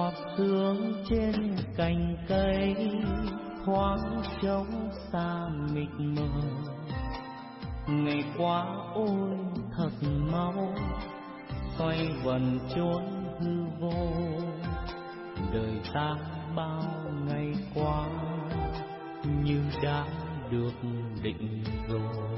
Giọt sương trên cành cây thoáng trống xa mịt mờ. Ngày qua ôi thật mau, xoay vần chốn hư vô. Đời ta bao ngày qua như đã được định rồi.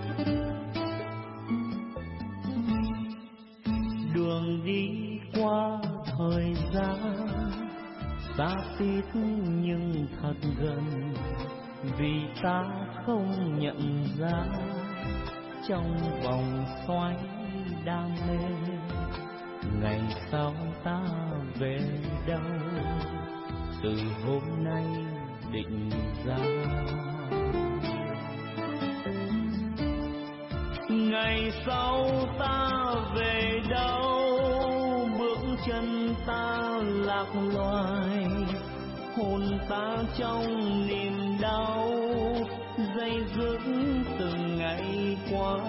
Đường đi qua thời gian xa tít nhưng thật gần, vì ta không nhận ra trong vòng xoáy đam mê ngày sau ta về đâu. Từ hôm nay định ra ngày sau ta về đâu. Bước chân ta lạc loài, hồn ta trong niềm đau day dứt từng ngày qua.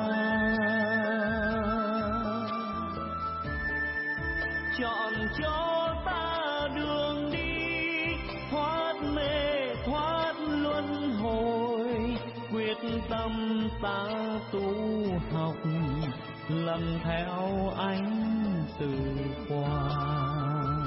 Chọn cho ta đường đi thoát mê thoát luân hồi, quyết tâm ta tu học lần theo ánh từ quang.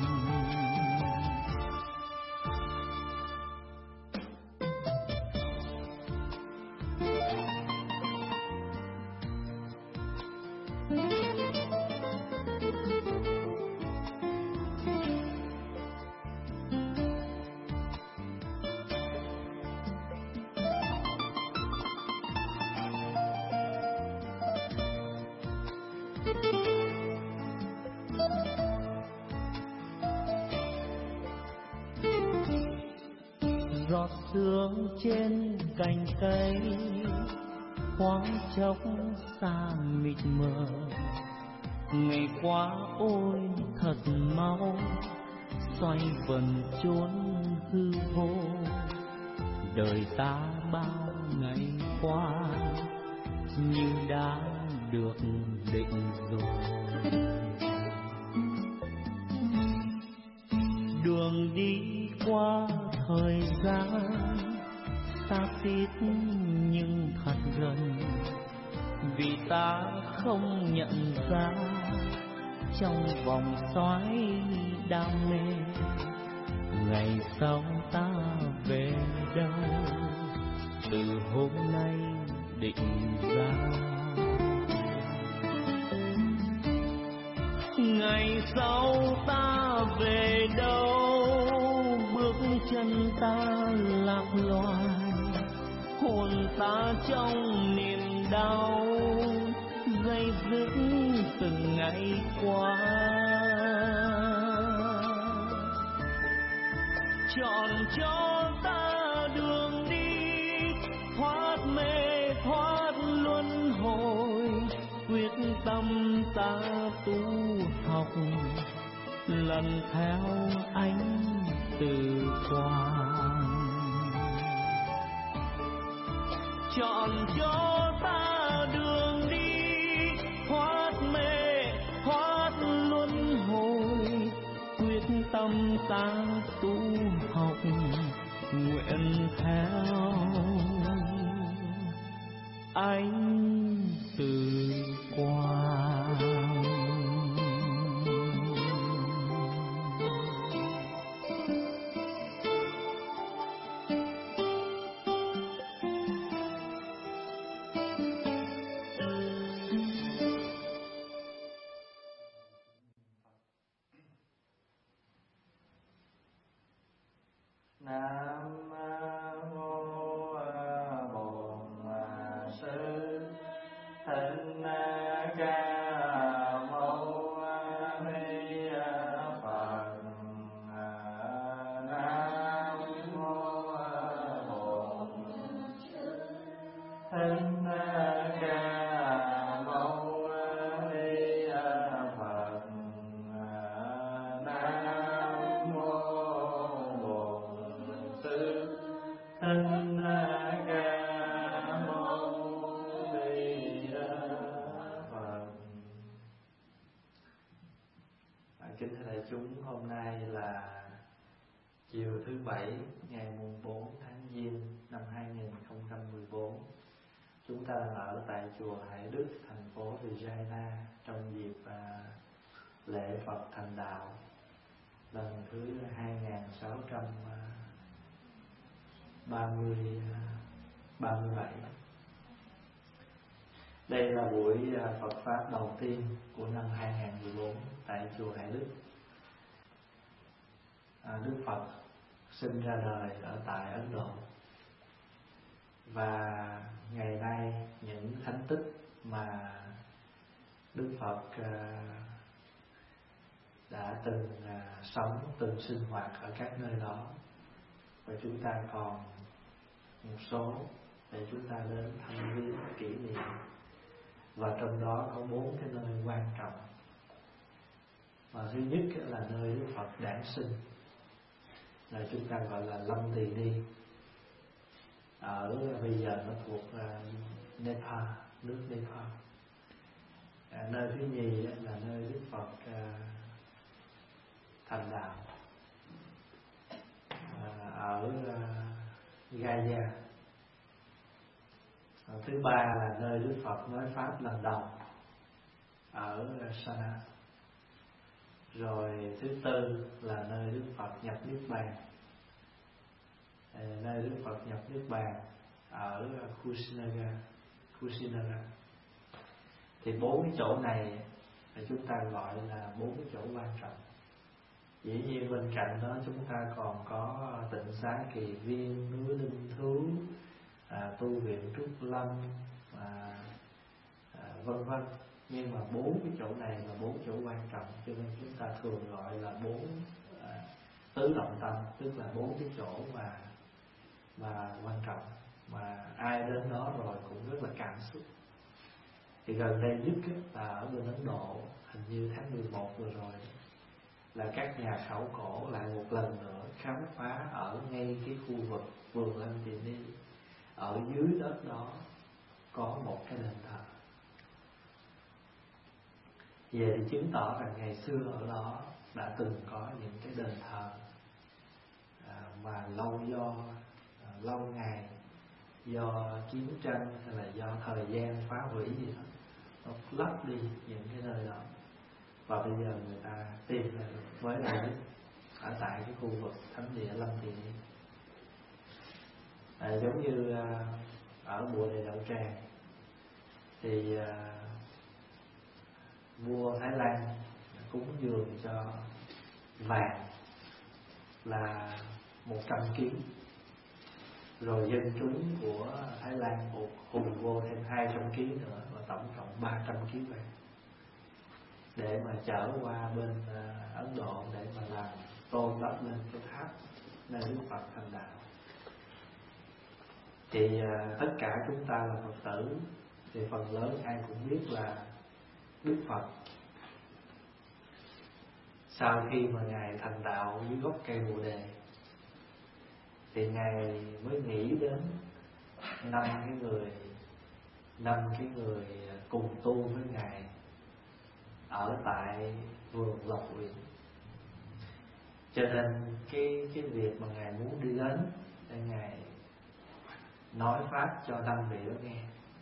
Giọt sương trên cành cây thoáng chốc xa mịt mờ. Ngày qua ôi thật mau, xoay vần chốn hư vô. Đời ta bao ngày qua như đã được định rồi. Đường đi qua thời gian xa tít nhưng thật gần, vì ta không nhận ra trong vòng xoáy đam mê ngày sau ta về đâu. Từ hôm nay định ra ngày sau ta về đâu. Bước chân ta lạc loài, hồn ta trong niềm đau day dứt từng ngày qua. Chọn cho ta đường đi thoát mê thoát luân hồi, quyết tâm ta tu học lần theo ánh từ quang. Chọn cho ta đường đi thoát mê thoát luân hồi, quyết tâm ta tu học nguyện theo ánh từ quang. Nam mô Bổn Sư Thích Ca Mâu Ni Phật. Nam mô Bổn Sư Thích Ca Mâu Ni Phật. Nam mô Bổn Sư nay là chiều thứ Bảy ngày mùng 4 tháng Giêng năm 2014. Chúng ta đang ở tại chùa Hải Đức, thành phố Regina trong dịp lễ Phật Thành Đạo lần thứ 2637. Đây là buổi Phật Pháp đầu tiên của năm 2014 tại chùa Hải Đức. Đức Phật sinh ra đời ở tại Ấn Độ, và ngày nay những thánh tích mà Đức Phật đã từng sống, từng sinh hoạt ở các nơi đó, và chúng ta còn một số để chúng ta đến thăm viếng kỷ niệm. Và trong đó có 4 cái nơi quan trọng. Và thứ nhất là nơi Đức Phật đản sinh, là chúng ta gọi là Lâm Tỳ Ni, ở bây giờ nó thuộc Nepal, nước Nepal. Nơi thứ nhì là nơi Đức Phật thành đạo, ở Gaya. Thứ ba là nơi Đức Phật nói Pháp lần đầu, ở Sana. Rồi thứ tư là nơi Đức Phật nhập Niết Bàn, nơi Đức Phật nhập Niết Bàn ở Kushinagar. Thì 4 cái chỗ này thì chúng ta gọi là 4 cái chỗ quan trọng. Dĩ nhiên bên cạnh đó chúng ta còn có Tịnh Xá Kỳ Viên, núi Linh Thú, tu viện Trúc Lâm, vân vân. Nhưng mà 4 cái chỗ này là 4 chỗ quan trọng, cho nên chúng ta thường gọi là 4 tứ động tâm, tức là 4 cái chỗ mà quan trọng, mà ai đến đó rồi cũng rất là cảm xúc. Thì gần đây nhất là ở bên Ấn Độ, hình như tháng 11 vừa rồi, là các nhà khảo cổ lại một lần nữa khám phá ở ngay cái khu vực vườn Lâm Tỳ Ni, ở dưới đất đó có một cái đền thờ. Về thì chứng tỏ rằng ngày xưa ở đó đã từng có những cái đền thờ mà lâu ngày do chiến tranh hay là do thời gian phá hủy gì đó, nó lấp đi những cái nơi đó, và bây giờ người ta tìm ra mới đây ở tại cái khu vực thánh địa Lâm Tỳ Ni. Giống như ở Bùa Đề Đậu Tràng thì vua Thái Lan cúng dường cho vàng là 100 kg, rồi dân chúng của Thái Lan hùng vô thêm 200 kg nữa, và tổng cộng 300 kg vàng, để mà chở qua bên Ấn Độ để mà làm tôn đắp lên cái tháp nơi Đức Phật thành đạo. Thì tất cả chúng ta là Phật tử, thì phần lớn ai cũng biết là Đức Phật sau khi mà Ngài thành đạo dưới gốc cây Bồ Đề, thì Ngài mới nghĩ đến 5 cái người cùng tu với Ngài ở tại vườn Lộc Uyển. Cho nên cái việc mà Ngài muốn đi đến để Ngài nói Pháp cho 5 vị đó nghe,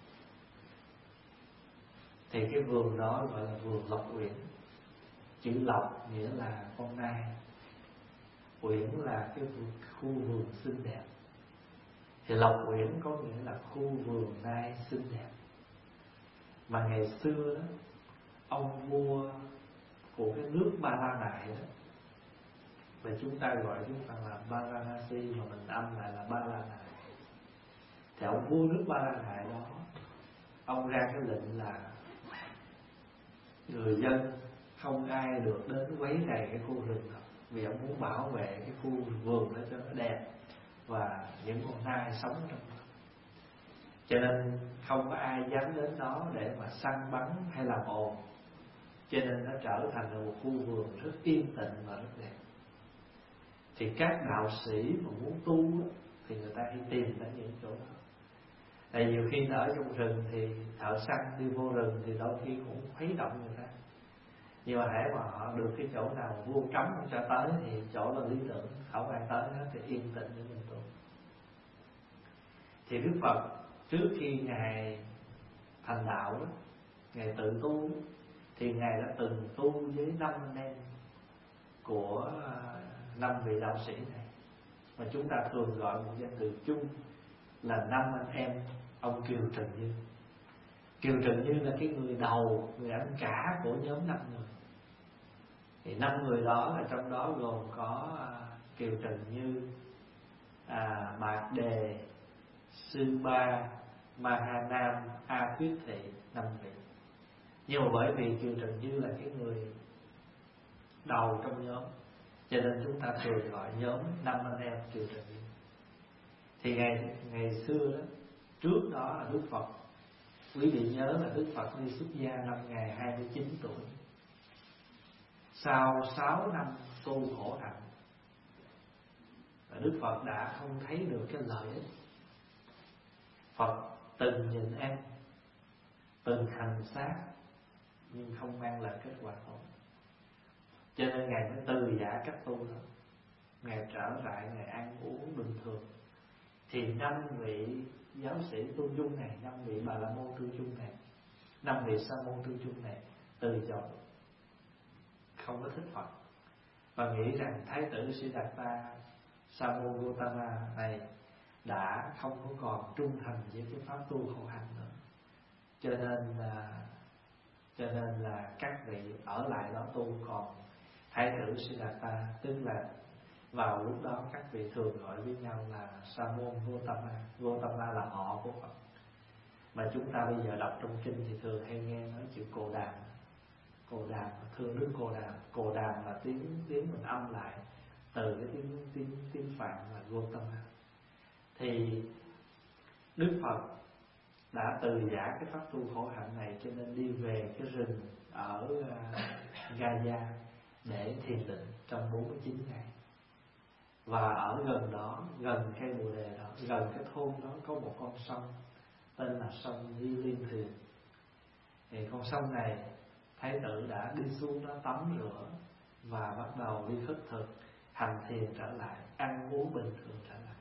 thì cái vườn đó gọi là vườn Lộc Uyển. Chữ Lộc nghĩa là con nai, Uyển là cái khu vườn xinh đẹp. Thì Lộc Uyển có nghĩa là khu vườn nai xinh đẹp. Mà ngày xưa đó, ông vua của cái nước Ba La Nại đó, và chúng ta gọi chúng ta là Varanasi, mà mình âm lại là Ba La Nại. Thì ông vua nước Ba La Nại đó, ông ra cái lệnh là người dân không ai được đến quấy rầy cái khu rừng đó, vì ông muốn bảo vệ cái khu vườn đó cho nó đẹp và những con nai sống trong đó. Cho nên không có ai dám đến đó để mà săn bắn hay làm ồn. Cho nên nó trở thành một khu vườn rất yên tĩnh và rất đẹp. Thì các đạo sĩ mà muốn tu thì người ta hay tìm đến những chỗ đó. Tại nhiều khi ở trong rừng thì thợ săn đi vô rừng thì đôi khi cũng khuấy động người ta. Nhưng mà hễ mà họ được cái chỗ nào vua cấm không cho tới thì chỗ là lý tưởng, không ai tới hết thì yên tĩnh để mình tu. Thì Đức Phật trước khi Ngài thành đạo đó, Ngài tự tu, thì Ngài đã từng tu với 5 anh em của 5 vị đạo sĩ này, mà chúng ta thường gọi một danh từ chung là 5 anh em ông Kiều Trần Như. Kiều Trần Như là cái người đầu, người anh cả của nhóm 5 người. Thì 5 người đó là trong đó gồm có Kiều Trần Như, Mạc Đề, Sư Ba, Ma Ha Nam, A Tuyết Thị, 5 vị. Nhưng mà bởi vì Kiều Trần Như là cái người đầu trong nhóm, cho nên chúng ta thường gọi nhóm 5 anh em Kiều Trần Như. Thì ngày xưa đó, trước đó là Đức Phật, quý vị nhớ là Đức Phật đi xuất gia năm Ngài 29 tuổi. Sau 6 năm tu khổ hạnh, và Đức Phật đã không thấy được cái lợi ích. Phật từng nhìn em, từng hành xác, nhưng không mang lại kết quả tốt. Cho nên Ngài mới từ giả cách tu đó. Ngài trở lại, Ngài ăn uống bình thường. Thì 5 vị giáo sĩ tu chung này, 5 vị Bà La Môn tu chung này, 5 vị Sa môn tu chung này từ chối, không có thích Phật, và nghĩ rằng Thái tử Siddhartha Sa môn Gautama này đã không có còn trung thành với cái pháp tu khổ hạnh nữa, cho nên là các vị ở lại đó tu. Còn Thái tử Siddhartha, tức là vào lúc đó các vị thường gọi với nhau là Sa môn Gautama. Gautama là họ của Phật, mà chúng ta bây giờ đọc trong kinh thì thường hay nghe nói chữ Cồ Đàm. Cồ Đàm, thưa Đức Cồ Đàm. Cồ Đàm là tiếng mình âm lại từ cái tiếng Phạn là Gautama. Thì Đức Phật đã từ giả cái pháp tu khổ hạnh này, cho nên đi về cái rừng ở Gaya để thiền định trong 49 ngày. Và ở gần đó, gần cây Bồ Đề đó, gần cái thôn đó có một con sông tên là sông Di Liên Thuyền. Thì con sông này Thái tử đã đi xuống đó tắm rửa và bắt đầu đi khất thực, hành thiền trở lại, ăn uống bình thường trở lại.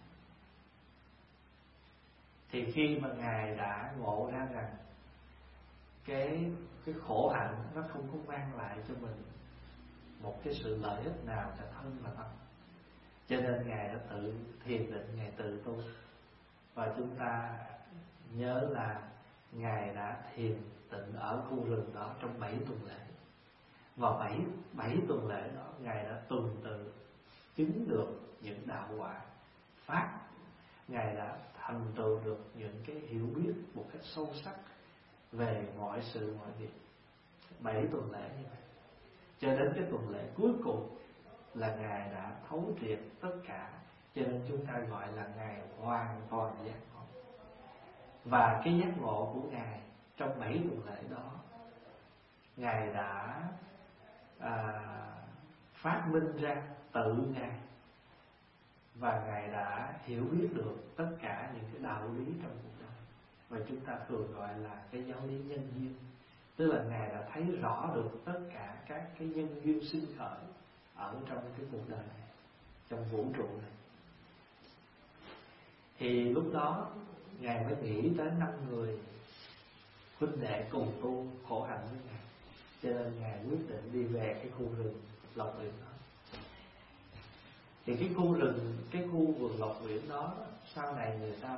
Thì khi mà Ngài đã ngộ ra rằng cái khổ hạnh nó không có mang lại cho mình một cái sự lợi ích nào cho thân và tâm, cho nên Ngài đã tự thiền định, Ngài tự tu. Và chúng ta nhớ là Ngài đã thiền tịnh ở khu rừng đó trong 7 tuần lễ. Và 7 tuần lễ đó Ngài đã tuần tự chứng được những đạo quả pháp. Ngài đã thành tựu được những cái hiểu biết một cách sâu sắc về mọi sự mọi việc. 7 tuần lễ như vậy, cho đến cái tuần lễ cuối cùng là Ngài đã thấu triệt tất cả, cho nên chúng ta gọi là Ngài hoàn toàn giác ngộ. Và cái giác ngộ của Ngài trong 7 tuần lễ đó, Ngài đã phát minh ra tự Ngài, và Ngài đã hiểu biết được tất cả những cái đạo lý trong cuộc đời, và chúng ta thường gọi là cái giáo lý nhân duyên. Tức là Ngài đã thấy rõ được tất cả các cái nhân duyên sinh khởi ở trong cái cuộc đời này, trong vũ trụ này. Thì lúc đó Ngài mới nghĩ tới 5 người huynh đệ cùng tu khổ hạnh với Ngài, cho nên Ngài quyết định đi về cái khu rừng Lộc Uyển đó. Thì cái khu vườn Lộc Uyển đó sau này người ta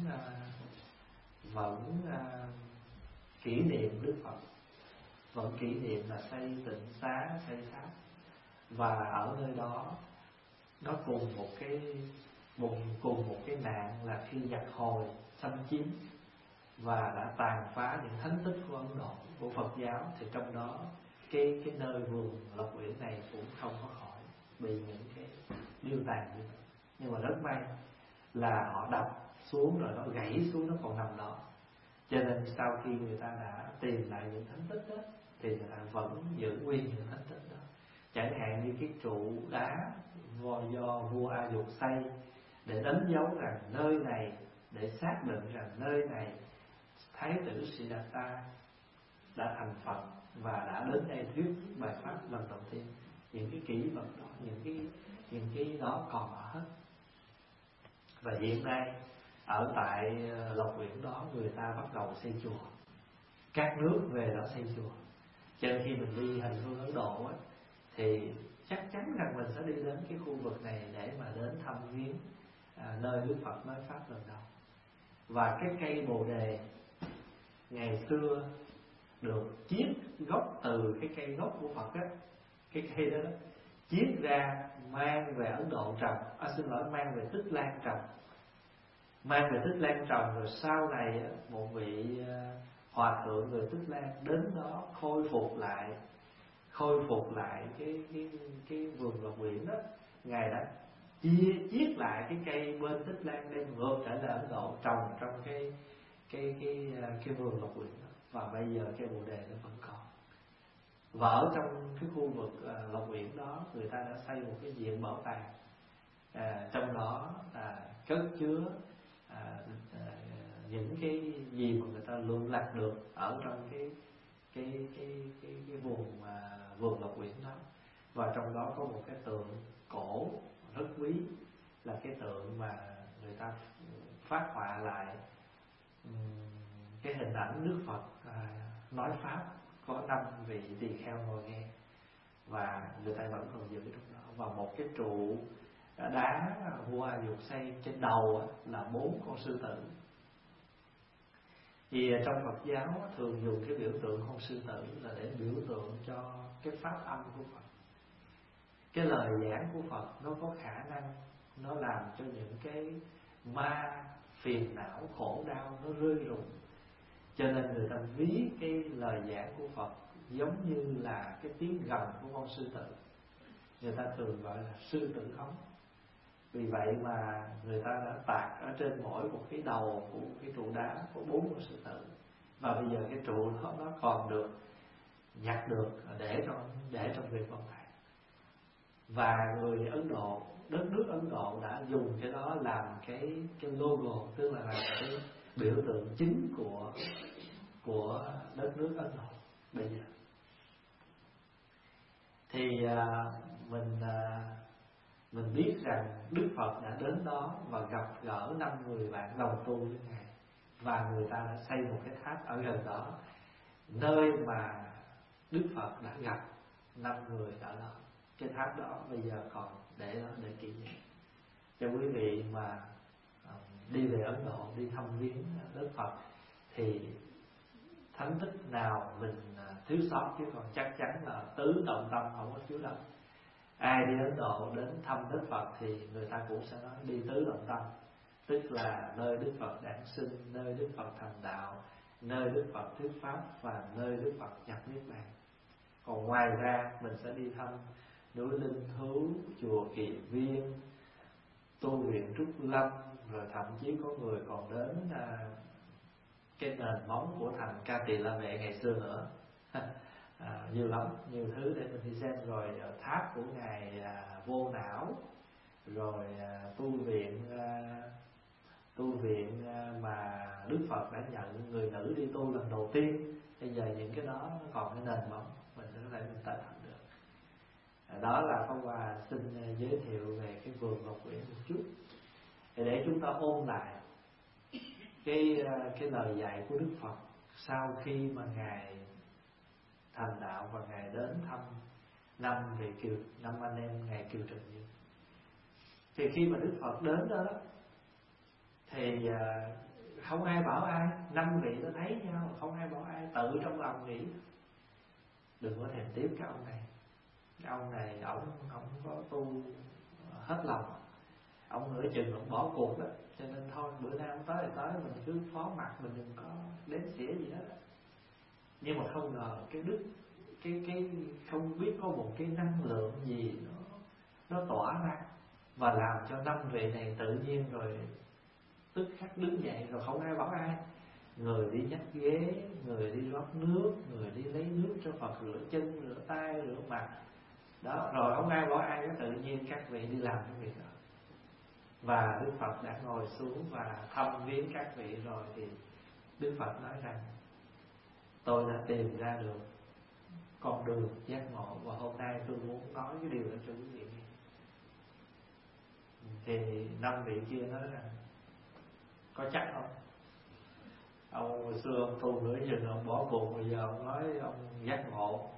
vẫn kỷ niệm Đức Phật, vẫn kỷ niệm là xây tịnh xá, xây tháp. Và ở nơi đó nó cùng một cái nạn là khi giặc Hồi xâm chiếm và đã tàn phá những thánh tích của Ấn Độ, của Phật giáo. Thì trong đó cái nơi vườn Lộc Uyển này cũng không có khỏi bị những cái điêu tàn như vậy. Nhưng mà rất may là họ đập xuống rồi nó gãy xuống, nó còn nằm đó. Cho nên sau khi người ta đã tìm lại những thánh tích đó, thì người ta vẫn giữ nguyên những thánh tích đó. Chẳng hạn như cái trụ đá do vua A Dục xây để đánh dấu rằng nơi này, để xác định rằng nơi này Thái tử Siddhartha đã thành Phật, và đã đến đây thuyết bài pháp lần đầu tiên. Những cái kỷ vật đó, những cái đó còn ở hết. Và hiện nay ở tại Lộc Uyển đó, người ta bắt đầu xây chùa, các nước về đó xây chùa. Cho nên khi mình đi hành hương Ấn Độ á, thì chắc chắn rằng mình sẽ đi đến cái khu vực này để mà đến thăm viếng nơi Đức Phật nói pháp lần đầu. Và cái cây Bồ Đề ngày xưa được chiết gốc từ cái cây gốc của Phật á, cái cây đó chiết ra mang về Ấn Độ trồng, mang về Tích Lan trồng, mang về Tích Lan trồng. Rồi sau này một vị hòa thượng người Tích Lan đến đó khôi phục lại cái vườn Ngọc Uyển đó. Ngài đã chiết lại cái cây bên Tích Lan đem ngược trở lại Ấn Độ trồng trong cái vườn Ngọc Uyển đó. Và bây giờ cây Bồ Đề nó vẫn còn. Và ở trong cái khu vực Lộc Uyển đó, người ta đã xây một cái viện bảo tàng, trong đó cất chứa những cái gì mà người ta lượm lặt được ở trong cái vườn Lộc Uyển đó. Và trong đó có một cái tượng cổ rất quý, là cái tượng mà người ta phát họa lại cái hình ảnh Đức Phật nói pháp, có 5 vị tỳ kheo ngồi nghe, và người ta vẫn còn giữ trong đó. Và một cái trụ đá hoa dục xây trên đầu là 4 con sư tử. Thì trong Phật giáo thường dùng cái biểu tượng con sư tử là để biểu tượng cho cái pháp âm của Phật. Cái lời giảng của Phật nó có khả năng nó làm cho những cái ma phiền não khổ đau nó rơi rụng. Cho nên người ta ví cái lời giảng của Phật giống như là cái tiếng gầm của con sư tử. Người ta thường gọi là sư tử hống. Vì vậy mà người ta đã tạc ở trên mỗi một cái đầu của cái trụ đá có 4 con sư tử. Và bây giờ cái trụ đó nó còn được nhặt được để trong việc bảo tàng. Và người Ấn Độ, đất nước Ấn Độ đã dùng cái đó làm cái logo, tức là làm cái biểu tượng chính của đất nước Ấn Độ bây giờ. Thì mình biết rằng Đức Phật đã đến đó và gặp gỡ 5 người bạn đồng tu với Ngài, và người ta đã xây một cái tháp ở gần đó, nơi mà Đức Phật đã gặp 5 người ở đó. Cái tháp đó bây giờ còn để đó để kỷ niệm cho quý vị mà đi về Ấn Độ, đi thăm viếng Đức Phật, thì thánh tích nào mình thiếu sót, chứ còn chắc chắn là tứ động tâm không có thiếu đâu. Ai đi Ấn Độ đến thăm Đức Phật thì người ta cũng sẽ nói đi tứ động tâm, tức là nơi Đức Phật đản sinh, nơi Đức Phật thành đạo, nơi Đức Phật thuyết pháp và nơi Đức Phật nhập niết bàn. Còn ngoài ra mình sẽ đi thăm núi Linh Thú, chùa Kỳ Viên, tu viện Trúc Lâm, rồi thậm chí có người còn đến cái nền móng của thành Ca Tỳ La Mẹ ngày xưa nữa. Nhiều lắm, nhiều thứ để mình đi xem. Rồi tháp của ngài Vô Não, rồi tu viện mà Đức Phật đã nhận người nữ đi tu lần đầu tiên. Bây giờ những cái đó nó còn cái nền móng, mình có thể mình tới thăm được. Đó là Pháp Hòa xin giới thiệu về cái vườn Ngọc Uyển một chút, để chúng ta ôn lại cái lời dạy của Đức Phật sau khi mà ngài thành đạo và ngài đến thăm 5 anh em ngài Kiều Trần Như. Thì khi mà Đức Phật đến đó thì không ai bảo ai, 5 vị nó thấy nhau, không ai bảo ai, tự trong lòng nghĩ đừng có thèm tiếp cái ông này. Cái ông này ổng không có tu hết lòng, ông nửa chừng ông bỏ cuộc đó, cho nên thôi bữa nay ông tới thì tới, mình cứ phó mặc, mình đừng có đếm xỉa gì hết. Nhưng mà không ngờ cái đức cái không biết có một cái năng lượng gì nó tỏa ra và làm cho 5 vị này tự nhiên rồi tức khắc đứng dậy, rồi không ai bảo ai. Người đi nhắc ghế, người đi rót nước, người đi lấy nước cho Phật rửa chân, rửa tay, rửa mặt. Đó, rồi không ai bảo ai, cái tự nhiên các vị đi làm cái việc đó. Và Đức Phật đã ngồi xuống và thăm viếng các vị rồi, thì Đức Phật nói rằng tôi đã tìm ra được con đường giác ngộ. Và hôm nay tôi muốn nói cái điều đó cho quý vị nghe. Thì 5 vị kia nói rằng có chắc không? Ông hồi xưa ông tu nửa chừng ông bỏ cuộc, bây giờ ông nói ông giác ngộ.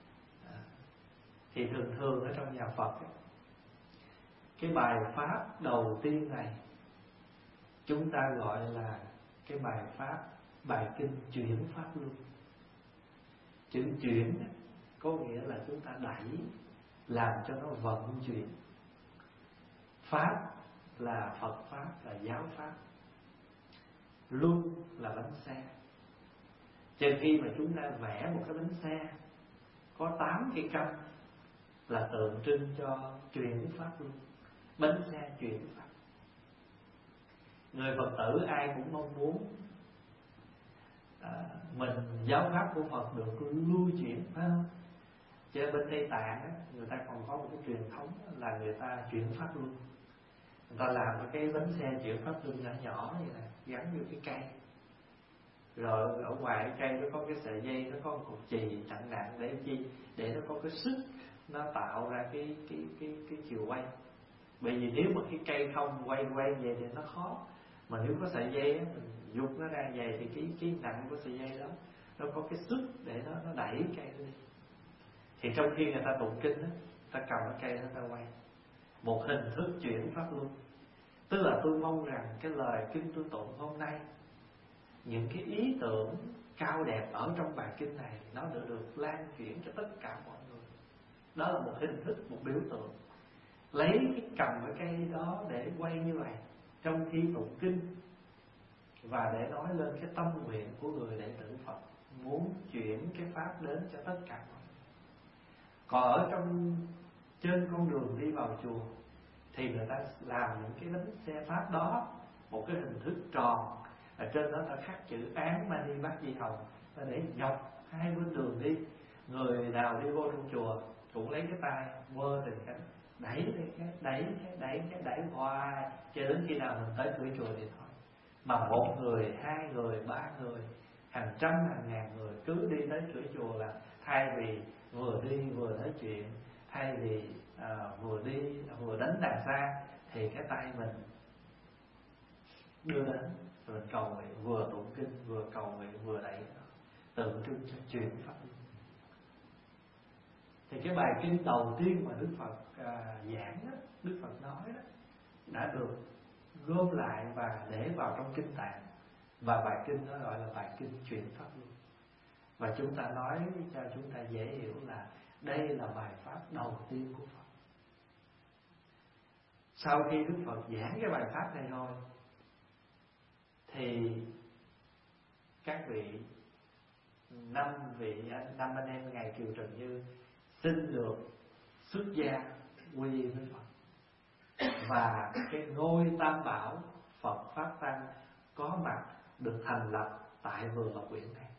Thì thường thường ở trong nhà Phật ấy, cái bài pháp đầu tiên này chúng ta gọi là cái bài pháp, bài kinh chuyển pháp luân. Chữ chuyển có nghĩa là chúng ta đẩy, làm cho nó vận chuyển. Pháp là Phật pháp, là giáo pháp. Luân là bánh xe. Cho khi mà chúng ta vẽ một cái bánh xe có 8 cây câm là tượng trưng cho chuyển pháp luân, bánh xe chuyển pháp. Người Phật tử ai cũng mong muốn mình giáo pháp của Phật được lưu chuyển, phải không? Chứ bên Tây Tạng á, người ta còn có một cái truyền thống là người ta chuyển pháp luân. Người ta làm cái bánh xe chuyển pháp luân nhỏ nhỏ như này, gắn vô cái cây. Rồi ở ngoài cái cây nó có cái sợi dây, nó có một cục chì chặn nặng để chi? Để nó có cái sức nó tạo ra cái chiều quay. Bởi vì nếu mà cái cây không quay về thì nó khó. Mà nếu có sợi dây á, mình dục nó ra về thì cái nặng của sợi dây đó nó có cái sức để nó đẩy cây đi. Thì trong khi người ta tụng kinh á, ta cầm cái cây nó ta quay. Một hình thức chuyển pháp luân. Tức là tôi mong rằng cái lời kinh tôi tụng hôm nay, những cái ý tưởng cao đẹp ở trong bài kinh này nó được lan chuyển cho tất cả mọi người. Đó là một hình thức, một biểu tượng. Lấy cái cầm cái cây đó để quay như vậy trong khi tụng kinh, và để nói lên cái tâm nguyện của người đệ tử Phật muốn chuyển cái pháp đến cho tất cả mọi người. Còn ở trên con đường đi vào chùa thì người ta làm những cái bánh xe pháp đó một cái hình thức tròn, ở trên đó ta khắc chữ Án Mani Bát Di Hồng, và để dọc hai bên đường đi, người nào đi vô trong chùa cũng lấy cái tay quơ từng cái đẩy hoài cho đến khi nào mình tới cửa chùa thì thôi. Mà một người, hai người, ba người, hàng trăm hàng ngàn người cứ đi tới cửa chùa là thay vì vừa đi vừa nói chuyện, thay vì vừa đi vừa đánh đàn xa, thì cái tay mình đưa đến rồi mình cầu nguyện, vừa tụng kinh vừa cầu nguyện vừa đẩy, tượng trưng cho chuyển pháp luân. Thì cái bài kinh đầu tiên mà Đức Phật giảng đó, Đức Phật nói đó, đã được gom lại và để vào trong kinh Tạng. Và bài kinh đó gọi là bài kinh chuyển pháp luân. Và chúng ta nói cho chúng ta dễ hiểu là đây là bài pháp đầu tiên của Phật. Sau khi Đức Phật giảng cái bài pháp này rồi thì các vị năm anh em ngài Kiều Trần Như xin được xuất gia quy với Phật. Và cái ngôi Tam Bảo Phật Pháp Tăng có mặt được thành lập tại vườn Ngọc Uyển này.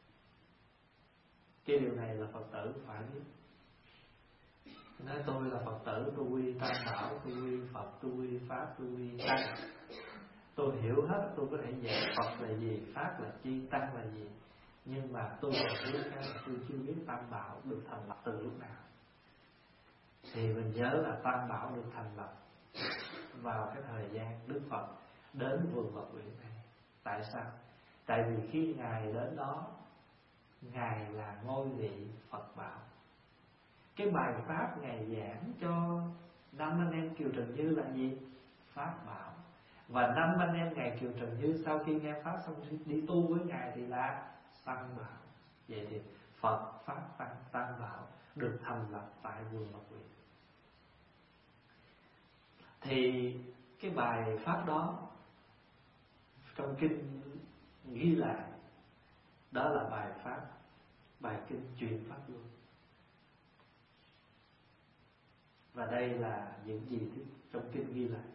Cái điều này là Phật tử phải biết. Nói tôi là Phật tử, tôi quy Tam Bảo, tôi quy Phật, tôi quy Pháp, tôi quy Tăng. Tôi hiểu hết, tôi có thể dạy Phật là gì, Pháp là chi, Tăng là gì. Nhưng mà tôi còn biết cái là tôi chưa biết Tam Bảo được thành lập từ lúc nào. Thì mình nhớ là Tam Bảo được thành lập vào cái thời gian Đức Phật đến vườn Ngọc Uyển này. Tại sao? Tại vì khi Ngài đến đó, Ngài là ngôi vị Phật Bảo. Cái bài pháp Ngài giảng cho năm anh em Kiều Trần Như là gì? Pháp Bảo. Và năm anh em Ngài Kiều Trần Như sau khi nghe pháp xong đi tu với Ngài thì là Tăng Bảo. Vậy thì Phật, Pháp, Tăng Bảo được thành lập tại vườn Ngọc Uyển. Thì cái bài pháp đó trong kinh ghi lại, đó là bài pháp, bài kinh chuyển pháp luân. Và đây là những gì trong kinh ghi lại.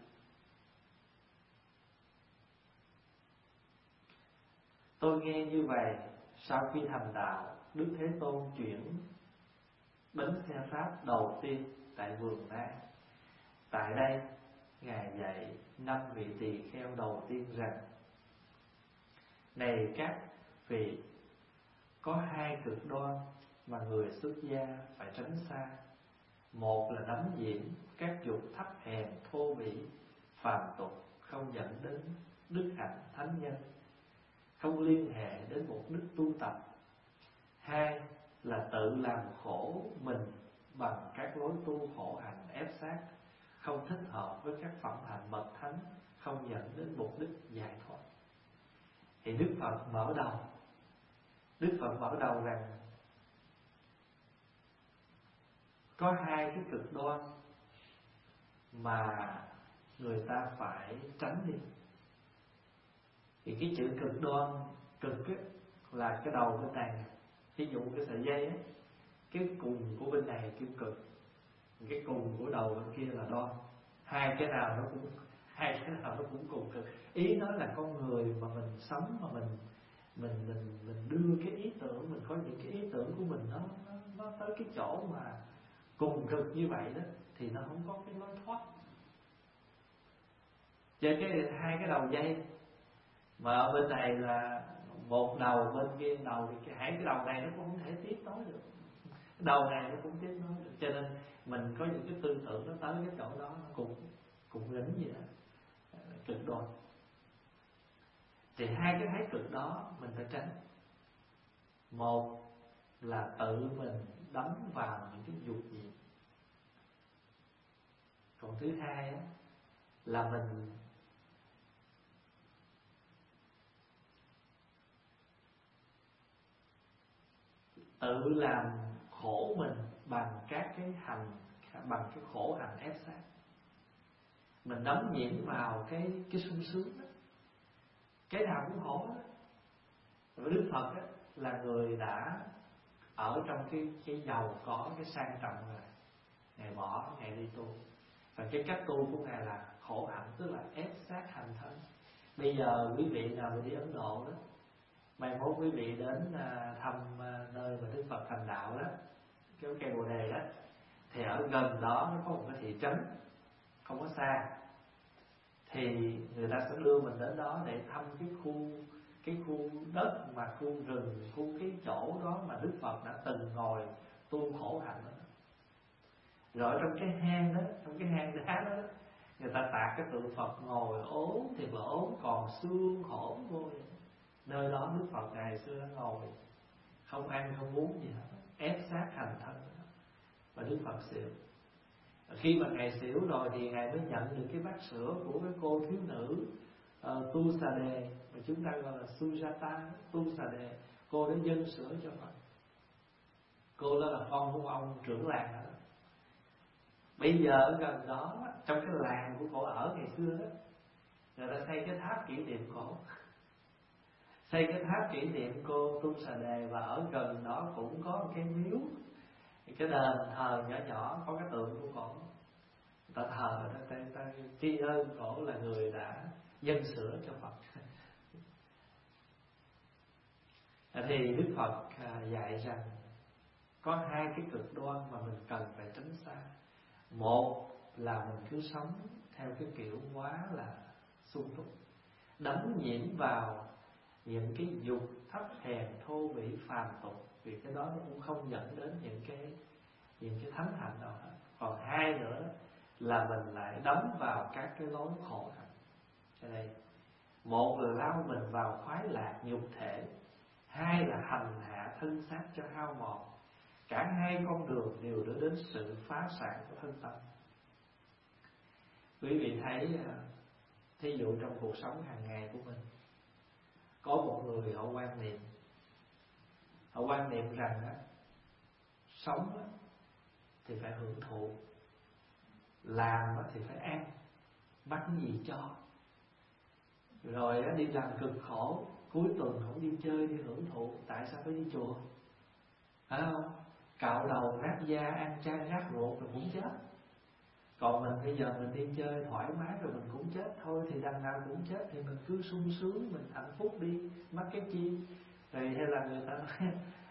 Tôi nghe như vậy, sau khi thành đạo, Đức Thế Tôn chuyển bánh xe pháp đầu tiên tại vườn Na. Tại đây, Ngài dạy 5 vị tỳ kheo đầu tiên rằng: này các vị, có 2 cực đoan mà người xuất gia phải tránh xa. Một là đắm nhiễm các dục thấp hèn thô bỉ phàm tục, không dẫn đến đức hạnh thánh nhân, không liên hệ đến mục đích tu tập. Hai là tự làm khổ mình bằng các lối tu khổ hạnh ép sát, không thích hợp với các phẩm hạnh bậc thánh, không dẫn đến mục đích giải thoát. Thì Đức Phật mở đầu rằng có hai cái cực đoan mà người ta phải tránh đi. Thì cái chữ cực đoan, cực ấy, là cái đầu bên này, ví dụ cái sợi dây ấy, cái cùng của bên này kêu cực, cái cùng của đầu bên kia là đoan. Hai cái nào nó cũng cùng cực. Ý nói là con người mà mình sống mà mình đưa cái ý tưởng, mình có những cái ý tưởng của mình nó tới cái chỗ mà cùng cực như vậy đó, thì nó không có cái lối thoát. Chơi cái hai cái đầu dây mà ở bên này là một đầu, bên kia đầu, thì hai cái đầu này nó cũng không thể tiếp nối được, cái đầu này nó cũng tiếp nối được. Cho nên mình có những cái tư tưởng nó tới cái chỗ đó nó cùng lính vậy đó, cực đoan. Thì hai cái thái cực đó mình phải tránh. Một là tự mình đắm vào những cái dục gì. Còn thứ hai là mình tự làm khổ mình bằng các cái hành, bằng cái khổ hành ép sát. Mình đắm nhiễm vào cái sung sướng đó, cái nào cũng khổ đó. Và Đức Phật đó, là người đã ở trong cái giàu có, cái sang trọng rồi, Ngài bỏ, Ngài đi tu. Và cái cách tu của Ngài là khổ hạnh, tức là ép sát hành thân. Bây giờ quý vị nào mà đi Ấn Độ đó, mai mốt quý vị đến thăm nơi mà Đức Phật thành đạo đó, cái cây Bồ Đề đó, thì ở gần đó nó có một cái thị trấn không có xa, thì người ta sẽ đưa mình đến đó để thăm cái khu đất mà khu rừng, cái chỗ đó mà Đức Phật đã từng ngồi tu khổ hạnh đó. Rồi trong cái hang đó, trong cái hang đá đó, người ta tạc cái tượng Phật ngồi ốm thì mà ốm còn xương hổm vô vậy. Nơi đó Đức Phật ngày xưa ngồi không ăn không uống gì hết, ép sát hành thân đó. Và Đức Phật xỉu. Khi mà Ngài xỉu rồi thì Ngài mới nhận được cái bát sữa của cái cô thiếu nữ Tu-sa-đề, mà chúng ta gọi là Sujata. Tu-sa-đề, cô đã dâng sữa cho Phật. Cô đó là con của ông trưởng làng đó. Bây giờ ở gần đó, trong cái làng của cổ ở ngày xưa đó, người ta xây cái tháp kỷ niệm cổ, xây cái tháp kỷ niệm cô Tu-sa-đề. Và ở gần đó cũng có một cái miếu, cái đền thờ nhỏ nhỏ có cái tượng của cổ. Ta thờ, ta tri ân cổ là người đã dâng sữa cho Phật. Thì Đức Phật dạy rằng có hai cái cực đoan mà mình cần phải tránh xa. Một là mình cứ sống theo cái kiểu quá là sung túc, đắm nhiễm vào những cái dục thấp hèn thô bỉ phàm tục, vì cái đó nó cũng không dẫn đến những cái thánh hạnh nào hết. Còn hai nữa là mình lại đắm vào các cái lối khổ hạnh. Cho nên một là lao mình vào khoái lạc nhục thể, hai là hành hạ thân xác cho hao mòn. Cả hai con đường đều đưa đến sự phá sản của thân tâm. Quý vị thấy, thí dụ trong cuộc sống hàng ngày của mình, có một người họ quan niệm rằng sống thì phải hưởng thụ, làm thì phải ăn, bắt cái gì cho. Rồi đi làm cực khổ, cuối tuần không đi chơi, đi hưởng thụ. Tại sao phải đi chùa? Phải không? Cạo đầu nát da, ăn chay nát ruột rồi cũng chết. Còn mình bây giờ mình đi chơi thoải mái rồi mình cũng chết thôi, thì đằng nào cũng chết, thì mình cứ sung sướng, mình hạnh phúc đi, mắc cái chi. Rồi hay là người ta nói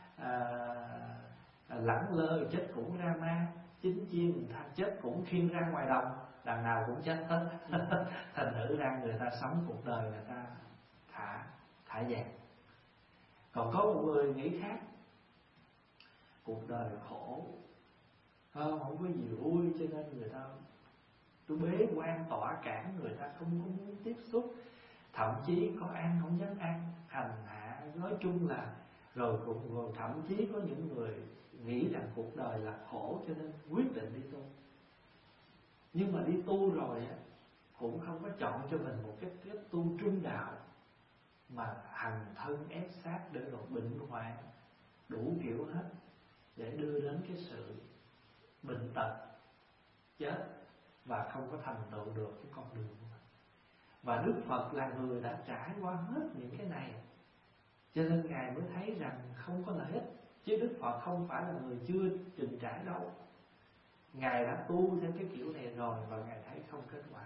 lẳng lơ chết cũng ra ma, chính chim chết cũng khiêng ra ngoài đồng, đằng nào cũng chết hết. Thành thử ra người ta sống cuộc đời người ta thả vàng. Còn có một người nghĩ khác, cuộc đời khổ, không có gì vui, cho nên người ta tôi bế quan tỏa cản, người ta không có muốn tiếp xúc, thậm chí có ăn không dám ăn, hành hạ. Nói chung là rồi thậm chí có những người nghĩ rằng cuộc đời là khổ cho nên quyết định đi tu. Nhưng mà đi tu rồi á, cũng không có chọn cho mình một cái tu trung đạo, mà hành thân ép sát để rồi bệnh hoạn đủ kiểu hết, để đưa đến cái sự bệnh tật, chết và không có thành tựu được cái con đường của mình. Và Đức Phật là người đã trải qua hết những cái này, cho nên Ngài mới thấy rằng không có lợi ích. Chứ Đức Phật không phải là người chưa trình trải đâu. Ngài đã tu theo cái kiểu này rồi và Ngài thấy không kết quả.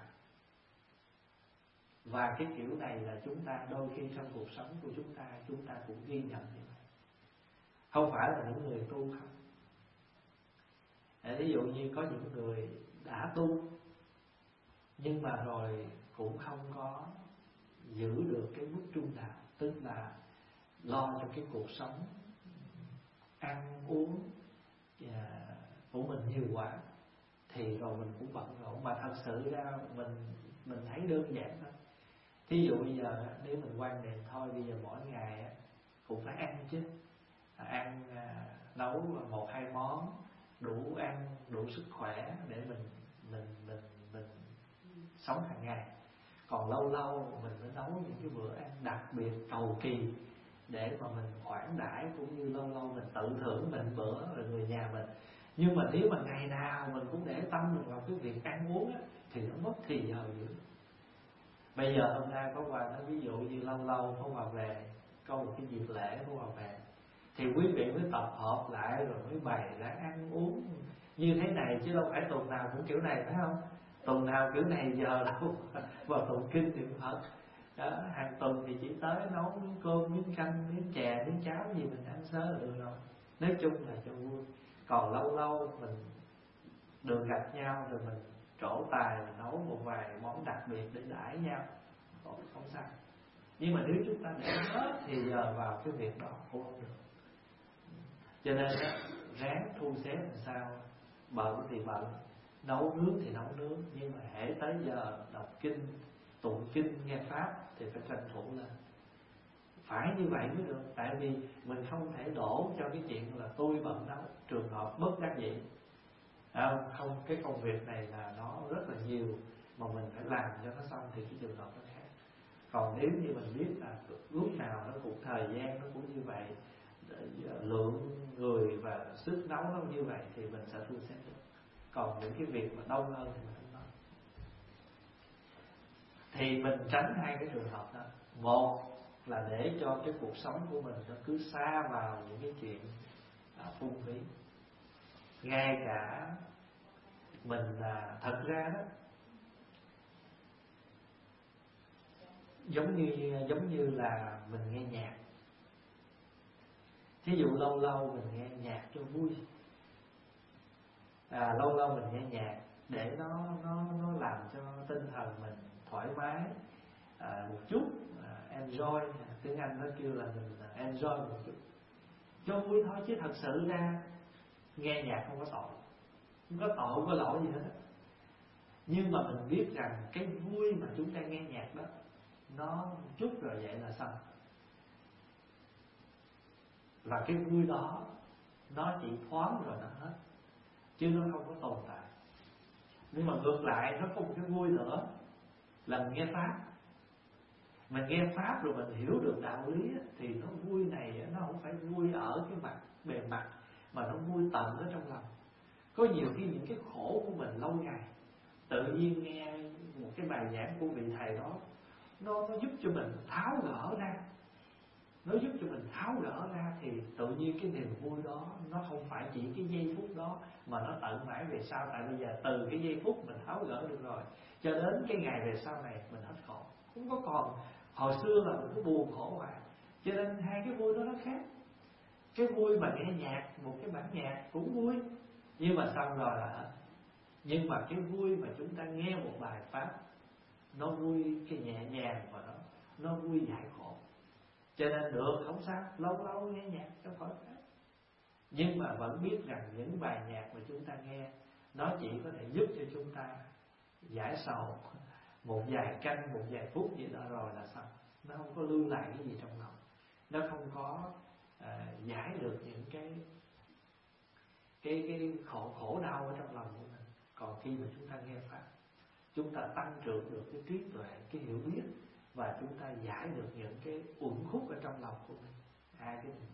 Và cái kiểu này là chúng ta đôi khi trong cuộc sống của chúng ta cũng ghi nhận như vậy. Không phải là những người tu không. Ví dụ như có những người đã tu nhưng mà rồi cũng không có giữ được cái mức trung đạo, tức là lo cho cái cuộc sống ăn uống của mình nhiều quá, thì rồi mình cũng bận rộn. Mà thật sự ra mình thấy đơn giản thôi. Thí dụ bây giờ nếu mình quan niệm thôi, bây giờ mỗi ngày cũng phải ăn chứ, ăn nấu 1-2 món đủ ăn, đủ sức khỏe để mình sống hàng ngày. Còn lâu lâu mình mới nấu những cái bữa ăn đặc biệt cầu kỳ để mà mình khoản đãi, cũng như lâu lâu mình tự thưởng mình bữa rồi người nhà mình. Nhưng mà nếu mà ngày nào mình cũng để tâm mình vào cái việc ăn uống á, thì nó mất thì giờ dữ. Bây giờ hôm nay có Hòa nói ví dụ như lâu lâu có Hòa về, có một cái dịp lễ có Hòa về, thì quý vị mới tập hợp lại rồi mới bày ra ăn uống như thế này, chứ đâu phải tuần nào cũng kiểu này, phải không? Tuần nào kiểu này giờ đâu. Vào tụng kinh niệm Phật đó, hàng tuần thì chỉ tới nấu miếng cơm, miếng canh, miếng chè, miếng cháo gì mình ăn sớ là được rồi. Nói chung là cho vui. Còn lâu lâu mình được gặp nhau rồi mình trổ tài, mình nấu một vài món đặc biệt để đãi nhau, không sao. Nhưng mà nếu chúng ta để hết thì giờ vào cái việc đó cũng không được. Cho nên ráng thu xếp làm sao. Bận thì bận, nấu nướng thì nấu nướng, nhưng mà hễ tới giờ đọc kinh, tụng kinh, nghe pháp thì phải tranh thủ lên. Phải như vậy mới được. Tại vì mình không thể đổ cho cái chuyện là tôi bận nấu, trường hợp bất đắc dĩ. Không, cái công việc này là nó rất là nhiều mà mình phải làm cho nó xong thì cái trường hợp nó khác. Còn nếu như mình biết là lúc nào nó cũng thời gian nó cũng như vậy, lượng người và sức nấu nó như vậy thì mình sẽ thu xếp được. Còn những cái việc mà đông hơn thì mình không nói. Thì mình tránh hai cái trường hợp đó. Một là để cho cái cuộc sống của mình nó cứ xa vào những cái chuyện phung phí. Ngay cả mình thật ra đó, giống như là mình nghe nhạc. Thí dụ lâu lâu mình nghe nhạc cho vui, lâu lâu mình nghe nhạc để nó làm cho tinh thần mình thoải mái một chút, enjoy, tiếng Anh nó kêu là mình enjoy một chút, cho vui thôi. Chứ thật sự ra nghe nhạc không có tội, không có tội, không có lỗi gì hết. Nhưng mà mình biết rằng cái vui mà chúng ta nghe nhạc đó, nó chút rồi vậy là xong. Và cái vui đó nó chỉ thoáng rồi nó hết, chứ nó không có tồn tại. Nhưng mà ngược lại nó có một cái vui nữa là mình nghe pháp. Mình nghe pháp rồi mình hiểu được đạo lý thì nó vui này nó không phải vui ở cái mặt bề mặt, mà nó vui tận ở trong lòng. Có nhiều khi những cái khổ của mình lâu ngày, tự nhiên nghe một cái bài giảng của vị thầy đó, nó giúp cho mình tháo gỡ ra. Nó giúp cho mình tháo gỡ ra thì tự nhiên cái niềm vui đó nó không phải chỉ cái giây phút đó, mà nó tận mãi về sau. Tại bây giờ từ cái giây phút mình tháo gỡ được rồi, cho đến cái ngày về sau này mình hết khổ. Không có còn hồi xưa là mình cứ buồn khổ hoài. Cho nên hai cái vui đó nó khác. Cái vui mà nghe nhạc, một cái bản nhạc cũng vui, nhưng mà xong rồi là hết. Nhưng mà cái vui mà chúng ta nghe một bài pháp, nó vui cái nhẹ nhàng và nó vui giải khổ. Cho nên được, không sao, lâu lâu nghe nhạc cho khỏi pháp. Nhưng mà vẫn biết rằng những bài nhạc mà chúng ta nghe nó chỉ có thể giúp cho chúng ta giải sầu một vài canh, một vài phút gì đó rồi là xong. Nó không có lưu lại cái gì trong lòng. Nó không có giải được những cái khổ đau ở trong lòng của mình. Còn khi mà chúng ta nghe Pháp, chúng ta tăng trưởng được cái trí tuệ, cái hiểu biết, và chúng ta giải được những cái uẩn khúc ở trong lòng của mình. Hai cái này.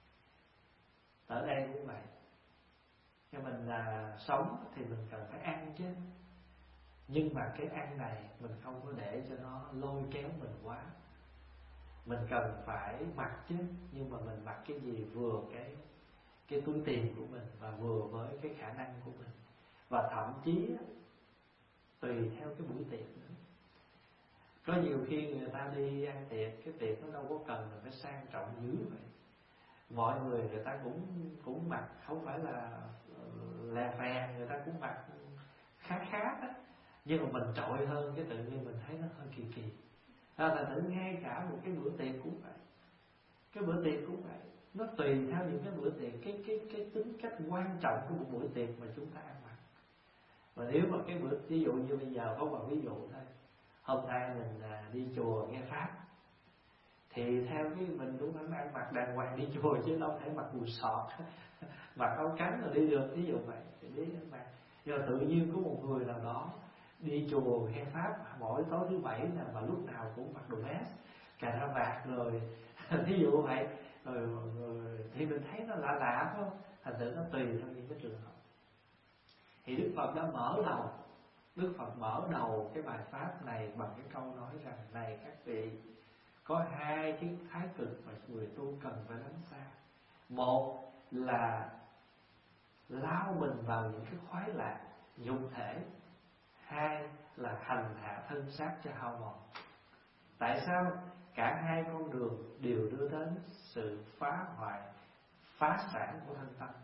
Ở đây cũng vậy. Cho mình sống thì mình cần phải ăn chứ. Nhưng mà cái ăn này mình không có để cho nó lôi kéo mình quá. Mình cần phải mặc chứ, nhưng mà mình mặc cái gì vừa cái túi tiền của mình và vừa với cái khả năng của mình. Và thậm chí tùy theo cái buổi tiệc nữa. Có nhiều khi người ta đi ăn tiệc, cái tiệc nó đâu có cần mình phải sang trọng dữ vậy. Mọi người ta cũng mặc không phải là lè phè, người ta cũng mặc khá đó. Nhưng mà mình trội hơn, cái tự nhiên mình thấy nó hơi kỳ kỳ. Là thử ngay cả một cái bữa tiệc cũng vậy. Cái bữa tiệc cũng vậy. Nó tùy theo những cái bữa tiệc, cái tính cách quan trọng của một bữa tiệc mà chúng ta ăn mặc. Và nếu mà cái bữa, ví dụ như bây giờ có một ví dụ thôi, hôm nay mình đi chùa nghe Pháp, thì theo cái mình cũng phải ăn mặc đàng hoàng đi chùa, chứ đâu thể mặc quần sọt mặc áo cánh rồi đi được, ví dụ vậy thì đi ăn mặc. Nhưng mà tự nhiên có một người nào đó đi chùa nghe Pháp mỗi tối thứ bảy là mà lúc nào cũng mặc đồ vest, cà ra vạt rồi ví dụ vậy, rồi thì mình thấy nó lạ lạ phải không? Thành thử nó tùy theo những cái trường hợp. Thì Đức Phật đã Đức Phật mở đầu cái bài Pháp này bằng cái câu nói rằng: này các vị, có hai cái thái cực mà người tu cần phải lánh xa. Một là lao mình vào những cái khoái lạc dục thể. Hai là hành hạ thân xác cho hao mòn. Tại sao? Cả hai con đường đều đưa đến sự phá hoại, phá sản của thân tâm.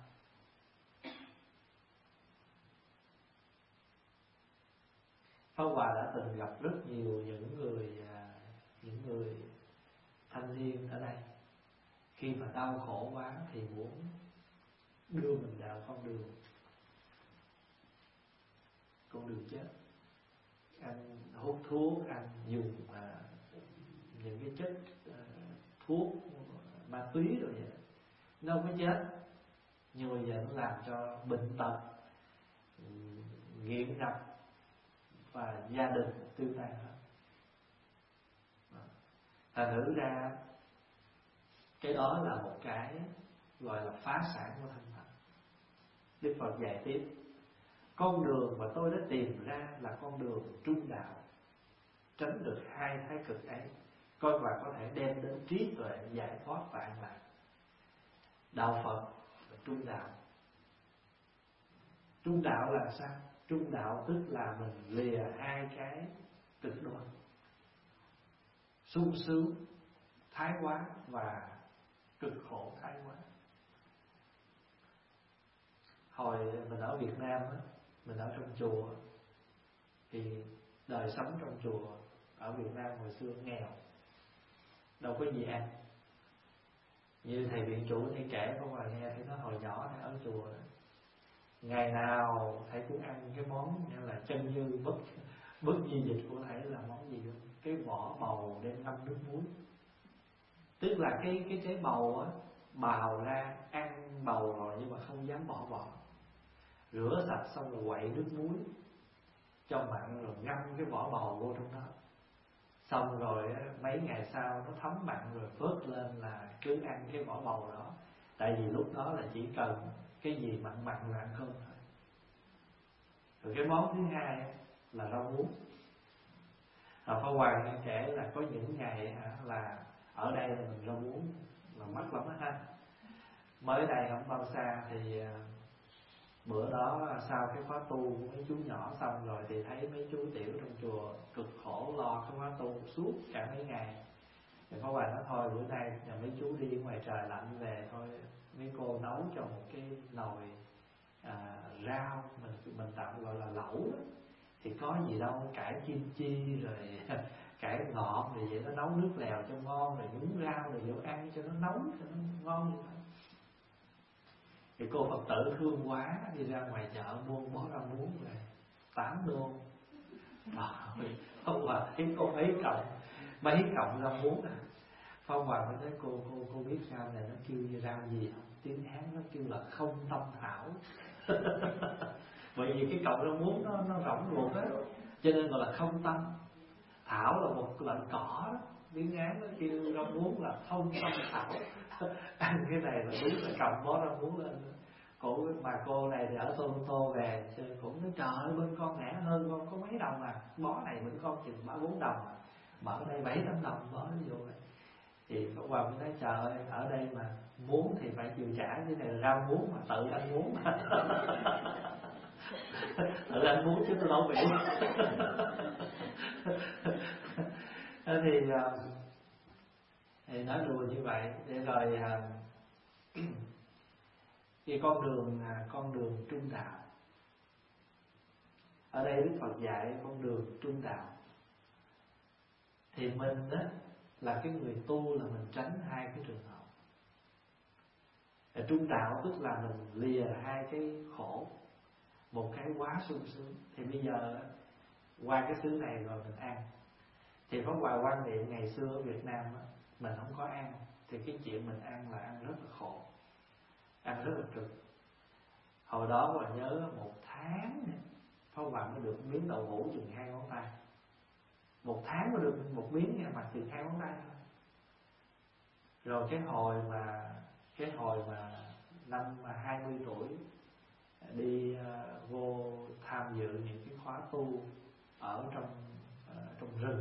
Pháp Hòa đã từng gặp rất nhiều những người thanh niên ở đây, khi mà đau khổ quá thì muốn đưa mình vào con đường chết. Anh hút thuốc, anh dùng những cái chất thuốc ma túy rồi vậy, nó không có chết, nhưng bây giờ nó làm cho bệnh tật, nghiện ngập và gia đình tiêu tan hết. Thành thử ra cái đó là một cái gọi là phá sản của thân tâm. Đức Phật dạy tiếp: con đường mà tôi đã tìm ra là con đường trung đạo, tránh được hai thái cực ấy, coi và có thể đem đến trí tuệ giải thoát và an lạc. Đạo Phật là trung đạo. Trung đạo là sao? Trung đạo tức là mình lìa hai cái cực đoan, sung sướng thái quá và cực khổ thái quá. Hồi mình ở Việt Nam á, mình ở trong chùa, thì đời sống trong chùa ở Việt Nam hồi xưa nghèo, đâu có gì ăn. Như thầy viện chủ thầy kể có ngoài nghe, thầy nói hồi nhỏ thầy ở chùa, ngày nào thầy cũng ăn cái món như là chân như bất di dịch của thầy là món gì không? Cái vỏ bầu đem ngâm nước muối. Tức là cái trái bầu á, bào ra ăn bầu rồi nhưng mà không dám bỏ vỏ, rửa sạch xong rồi quậy nước muối cho mặn, rồi ngâm cái vỏ bầu vô trong đó. Xong rồi mấy ngày sau nó thấm mặn rồi vớt lên là cứ ăn cái vỏ bầu đó. Tại vì lúc đó là chỉ cần cái gì mặn là ăn cơm thôi. Rồi cái món thứ hai là rau muống. Pháp Hoàng kể là có những ngày là ở đây là mình rau muống là mắc lắm ha. Mới đây không bao xa thì bữa đó sau cái khóa tu của mấy chú nhỏ xong rồi thì thấy mấy chú tiểu trong chùa cực khổ lo cái khóa tu suốt cả mấy ngày. Thì Pháp Hoàng nói thôi bữa nay nhà mấy chú đi ngoài trời lạnh về thôi, mấy cô nấu cho một cái nồi rau mình tạm gọi là lẩu đó. Thì có gì đâu, cải kim chi rồi cải ngọt rồi vậy, nó nấu nước lèo cho ngon, rồi nhúng rau rồi vô ăn cho nó nóng cho nó ngon như vậy. Thì cô Phật tử thương quá, đi ra ngoài chợ mua bó rau muống về 8 đô. Rồi Pháp Hòa thấy cô mấy cọng rau muống à. Pháp Hòa mới nói cô biết rau này nó kêu như rau gì không? Tiếng Hán nó kêu là không tâm thảo. Bởi vì cái cọng rau muống nó rỗng ruột á, cho nên gọi là không tâm. Thảo là một loại cỏ đó, tiếng Hán nó kêu rau muống là không tâm thảo. Ăn cái này là đúng là cầm bó rau muống lên. Cô này thì ở Toronto về, cũng nói trời ơi bên con rẻ hơn, con có mấy đồng à, bó này bên con chừng 3-4 đồng à, mà ở đây 7-8 đồng bó, ví dụ vậy. Thì Pháp Hòa mới nói trời ơi, ở đây mà muốn thì phải chịu trả, cái này là rau muống mà tự anh muốn mà. Tự anh muốn chứ tôi đâu bị. Thì nói đùa như vậy để rồi cái con đường trung đạo. Ở đây Đức Phật dạy con đường trung đạo. Thì mình á là cái người tu là mình tránh hai cái trường hợp. Trung đạo tức là mình lìa hai cái khổ, một cái quá sung sướng. Thì bây giờ qua cái xứ này rồi mình ăn. Thì Pháp Hòa quan niệm ngày xưa ở Việt Nam á, mình không có ăn, thì cái chuyện mình ăn là ăn rất là khổ, ăn rất là cực. Hồi đó Hòa nhớ 1 tháng Pháp Hòa mới được miếng đậu hũ chừng 2 ngón tay. 1 tháng mới được một miếng nha, mà chừng 2 ngón tay thôi. Rồi cái hồi mà năm 20 tuổi đi vô tham dự những cái khóa tu ở trong rừng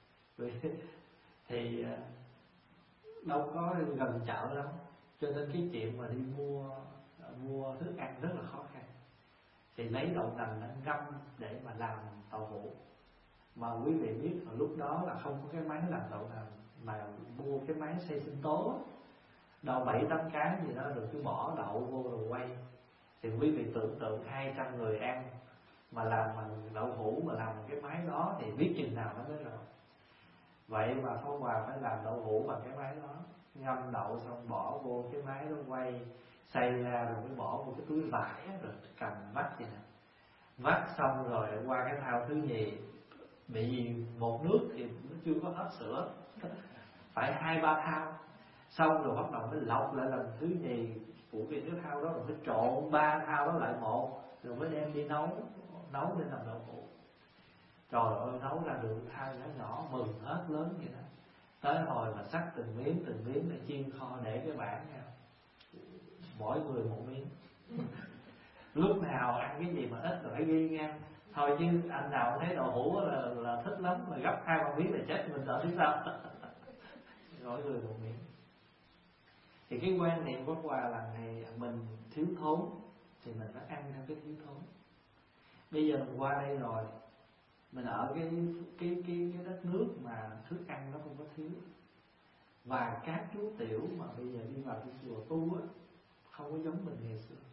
thì đâu có gần chợ lắm, cho nên cái chuyện mà đi mua thức ăn rất là khó khăn. Thì lấy đậu nành nó ngâm để mà làm đậu hũ. Mà quý vị biết là lúc đó là không có cái máy làm đậu nành, mà mua cái máy xay sinh tố, đầu 7-8 cái gì đó, rồi cứ bỏ đậu vô rồi quay. Thì quý vị tưởng tượng 200 người ăn mà làm bằng đậu hũ, mà làm bằng cái máy đó thì biết chừng nào nó mới rồi. Vậy mà Pháp Hòa phải làm đậu hũ bằng cái máy đó, ngâm đậu xong bỏ vô cái máy đó quay, xay ra rồi mới bỏ vô cái túi vải, rồi cầm vắt vậy nè. Vắt xong rồi qua cái thao thứ nhì, bị một nước thì nó chưa có hết sữa, phải 2-3 thao. Xong rồi bắt đầu mới lọc lại lần thứ nhì, phụ cái thao đó rồi mới trộn 3 thao đó lại một, rồi mới đem đi nấu để làm đậu hũ. Trời ơi, nấu ra được thao nhỏ nhỏ mừng hết lớn vậy đó. Tới hồi mà xắt từng miếng để chiên kho để cái bảng nha, mỗi người một miếng. Lúc nào ăn cái gì mà ít rồi phải ghi nha. Thôi chứ anh nào thấy đậu hũ là thích lắm, mà gấp 2-3 miếng là chết mình sợ biết sao. Mỗi người một miếng. Thì cái quan niệm của Hòa là ngày mình thiếu thốn thì mình phải ăn theo cái thiếu thốn. Bây giờ mình qua đây rồi, mình ở cái đất nước mà thức ăn nó không có thiếu, và các chú tiểu mà bây giờ đi vào cái chùa tu á không có giống mình ngày xưa.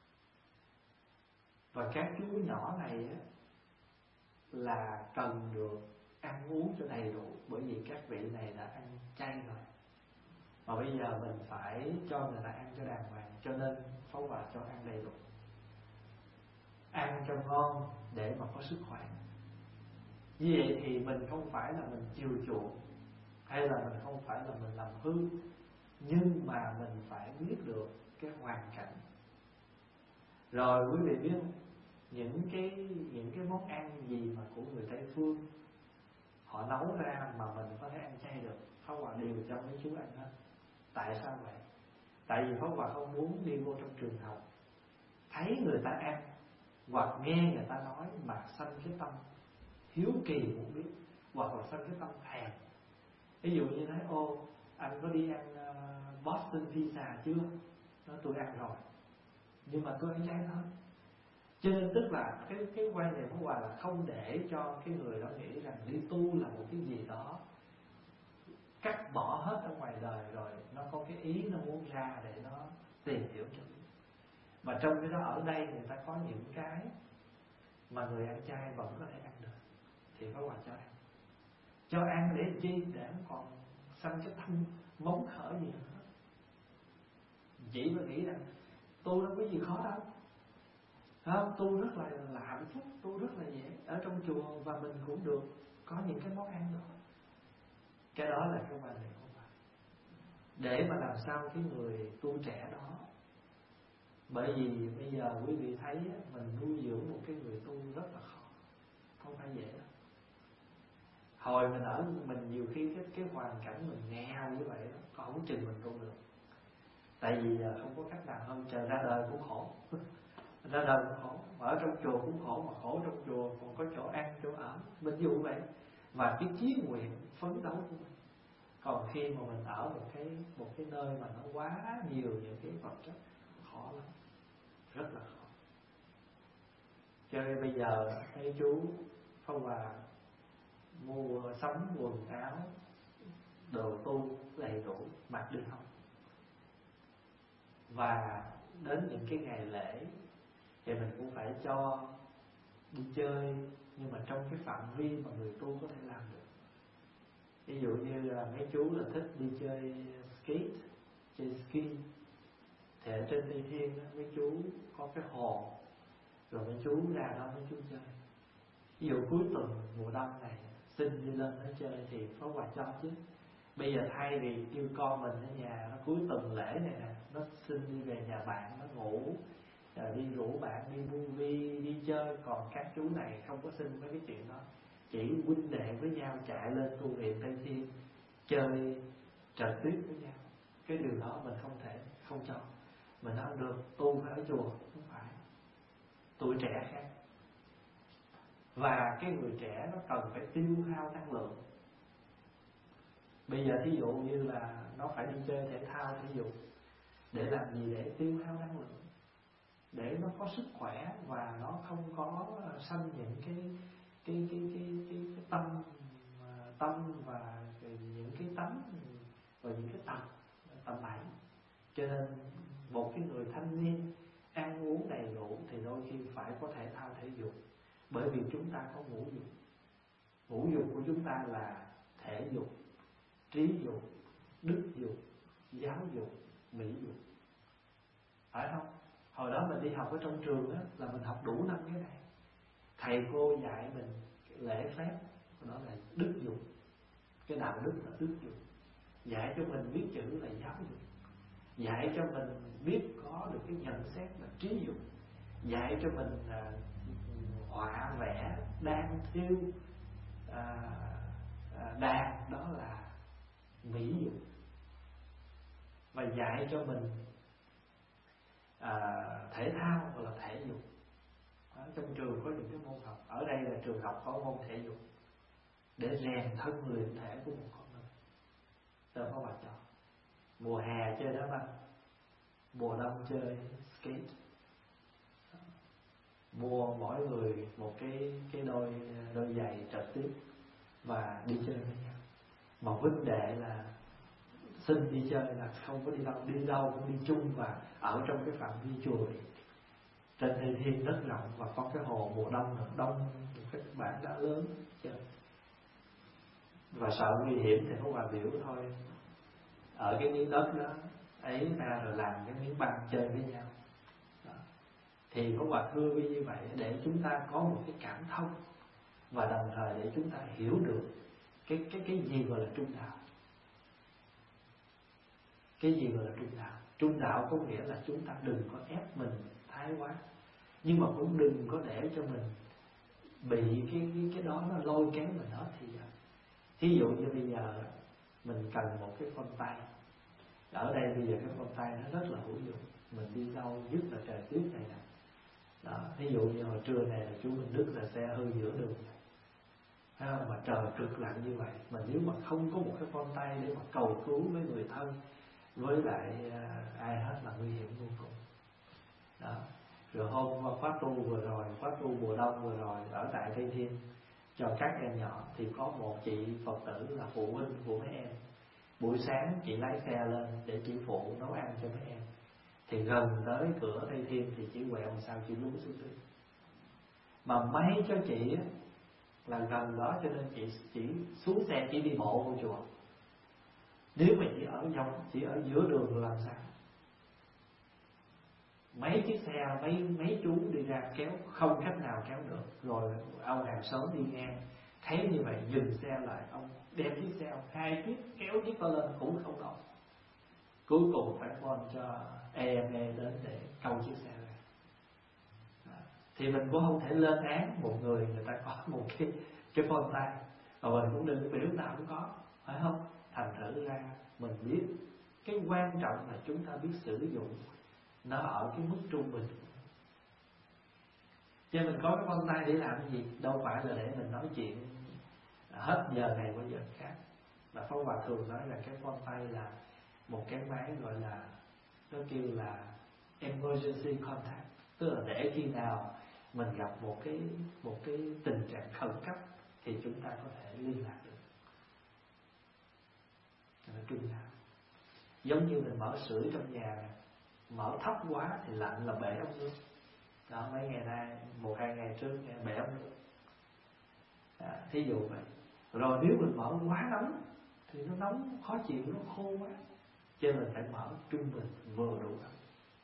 Và các chú nhỏ này á là cần được ăn uống cho đầy đủ, bởi vì các vị này đã ăn chay rồi. Mà bây giờ mình phải cho người ta ăn cho đàng hoàng, cho nên Pháp Hòa cho ăn đầy đủ, ăn cho ngon để mà có sức khỏe. Như vậy thì mình không phải là mình chiều chuộng, hay là mình không phải là mình làm hư, nhưng mà mình phải biết được cái hoàn cảnh. Rồi quý vị biết những cái món ăn gì mà của người Tây phương họ nấu ra mà mình có thể ăn chay được, Pháp Hòa đều cho mấy chú ăn hết. Tại sao vậy? Tại vì Pháp Hòa không muốn đi vô trong trường học thấy người ta ăn hoặc nghe người ta nói mà sanh cái tâm hiếu kỳ muốn biết, hoặc là sanh cái tâm thèm. Ví dụ như nói ô anh có đi ăn Boston pizza chưa? Nói tôi ăn rồi, nhưng mà tôi ăn chay thôi. Cho nên tức là cái quan niệm của Hòa là không để cho cái người đó nghĩ rằng đi tu là một cái gì đó cắt bỏ hết ở ngoài đời, rồi nó có cái ý nó muốn ra để nó tìm hiểu cho mình. Mà trong cái đó ở đây người ta có những cái mà người ăn chay vẫn có thể ăn được, thì Pháp Hòa cho ăn. Cho ăn để chi? Để không còn sanh cái tâm móng khởi gì nữa. Chỉ mà nghĩ rằng Tu đâu có gì khó đâu, không? Tu rất là hạnh phúc, tu rất là dễ. Ở trong chùa và mình cũng được có những cái món ăn đó. Cái đó là cái quan điểm của mình. Để mà làm sao cái người tu trẻ đó, bởi vì bây giờ quý vị thấy mình nuôi dưỡng một cái người tu rất là khó, không phải dễ đâu. Hồi mình nhiều khi cái hoàn cảnh mình nghèo như vậy đó, có không chừng mình tu được. Tại vì không có cách nào hơn, trời ra đời cũng khổ. Ra đời cũng khổ, ở trong chùa cũng khổ, mà khổ trong chùa còn có chỗ ăn chỗ ở, mình dụ vậy. Và cái chí nguyện phấn đấu của mình. Còn khi mà mình ở một cái nơi mà nó quá nhiều những cái vật chất, khó lắm, rất là khó. Cho nên bây giờ mấy chú Pháp Hòa mua sắm quần áo, đồ tu đầy đủ, mặc đi học. Và đến những cái ngày lễ thì mình cũng phải cho đi chơi, nhưng mà trong cái phạm vi mà người tu có thể làm được. Ví dụ như là mấy chú là thích đi chơi skate, chơi ski, thì ở trên Tây Thiên đó, mấy chú có cái hồ, rồi mấy chú ra đó mấy chú chơi. Ví dụ cuối tuần mùa đông này xin đi lên đó chơi thì Pháp Hòa cho chứ. Bây giờ thay vì kêu con mình ở nhà, nó cuối tuần lễ này nè, nó xin đi về nhà bạn nó ngủ, rồi đi rủ bạn đi movie, đi chơi. Còn các chú này không có xin mấy cái chuyện đó, chỉ huynh đệ với nhau chạy lên tu viện Tây Thiên chơi trượt tuyết với nhau. Cái điều đó mình không thể không cho. Mình nói được, tu phải ở chùa, không phải. Tuổi trẻ khác. Và cái người trẻ nó cần phải tiêu hao năng lượng. Bây giờ thí dụ như là nó phải đi chơi thể thao thể dục, để làm gì? Để tiêu hao năng lượng, để nó có sức khỏe và nó không có sanh những cái tâm và những cái tánh và những cái tầm bậy. Cho nên một cái người thanh niên ăn uống đầy đủ thì đôi khi phải có thể thao thể dục, bởi vì chúng ta có ngũ dục. Ngũ dục của chúng ta là thể dục, trí dục, đức dục, giáo dục, mỹ dục, phải không? Hồi đó mình đi học ở trong trường á, là mình học đủ 5 cái này. Thầy cô dạy mình lễ phép, đó là đức dục. Cái đạo đức là đức dục. Dạy cho mình biết chữ là giáo dục. Dạy cho mình biết có được cái nhận xét là trí dục. Dạy cho mình họa vẽ, đan thêu, đàn, đó là mỹ dục. Và dạy cho mình thể thao hoặc là thể dục. Trong trường có những cái môn học. Ở đây là trường học có môn thể dục, để rèn thân luyện thể của một con người. Tôi có bà cho mùa hè chơi đá banh, mùa đông chơi skate. Mua mỗi người một cái đôi giày trượt tuyết và đi chơi với nhau. Mà huynh đệ là xin đi chơi là không có đi đâu cũng đi chung, và ở trong cái phạm vi chùa này. Trên Tây Thiên rất rộng và có cái hồ mùa đông là đông các bạn đã lớn chơi. Và sợ nguy hiểm thì không hòa biểu thôi, ở cái miếng đất đó ấy ra rồi làm cái miếng băng chơi với nhau đó. Thì có hòa thưa như vậy để chúng ta có một cái cảm thông, và đồng thời để chúng ta hiểu được cái gì gọi là trung đạo. Cái gì gọi là trung đạo? Trung đạo có nghĩa là chúng ta đừng có ép mình thái quá, nhưng mà cũng đừng có để cho mình bị cái đó nó lôi kéo mình hết. Thì thí dụ như bây giờ mình cần một cái phone tay. Ở đây bây giờ cái phone tay nó rất là hữu dụng. Mình đi đâu nhất là trời tuyết này nè đó. Ví dụ như hồi trưa này là chú Minh Đức là xe hư giữa đường, thấy không? Mà trời cực lạnh như vậy, mà nếu mà không có một cái phone tay để mà cầu cứu với người thân, với lại ai hết, là nguy hiểm vô cùng đó. Rồi hôm khóa tu vừa rồi, khóa tu mùa đông vừa rồi ở tại Tây Thiên cho các em nhỏ, thì có một chị Phật tử là phụ huynh của mấy em. Buổi sáng chị lái xe lên để chị phụ nấu ăn cho mấy em, thì gần tới cửa Tây Thiên thì chị quẹo làm sao chị lún xuống tuyết. Mà may cho chị là gần đó, cho nên chị xuống xe chỉ đi bộ vô chùa. Nếu mà chỉ ở giữa đường làm sao? mấy chiếc xe mấy chú đi ra kéo không cách nào kéo được, rồi ông hàng xóm đi ngang thấy như vậy dừng xe lại, ông đem chiếc xe ông 2 chiếc kéo chiếc to lên cũng không nổi, cuối cùng phải phone cho EME đến để câu chiếc xe ra. Thì mình cũng không thể lên án một người ta có một cái phone tay, và mình cũng đừng biểu nào cũng có, phải không? Thành thử ra mình biết cái quan trọng là chúng ta biết sử dụng nó ở cái mức trung bình. Chứ mình có cái phone tay để làm cái gì? Đâu phải là để mình nói chuyện hết giờ này qua giờ khác. Và Pháp Hòa thường nói là cái phone tay là một cái máy gọi là, nó kêu là emergency contact, tức là để khi nào mình gặp một cái tình trạng khẩn cấp thì chúng ta có thể liên lạc được. Nó trung nào. Giống như mình mở sưởi trong nhà này, mở thấp quá thì lạnh là bể ống nước. Đó, mấy ngày nay 1-2 ngày trước nghe bể ống nước. Thí dụ vậy. Rồi nếu mình mở quá nóng thì nó nóng khó chịu, nó khô quá, cho nên mình phải mở trung bình vừa đủ ấm.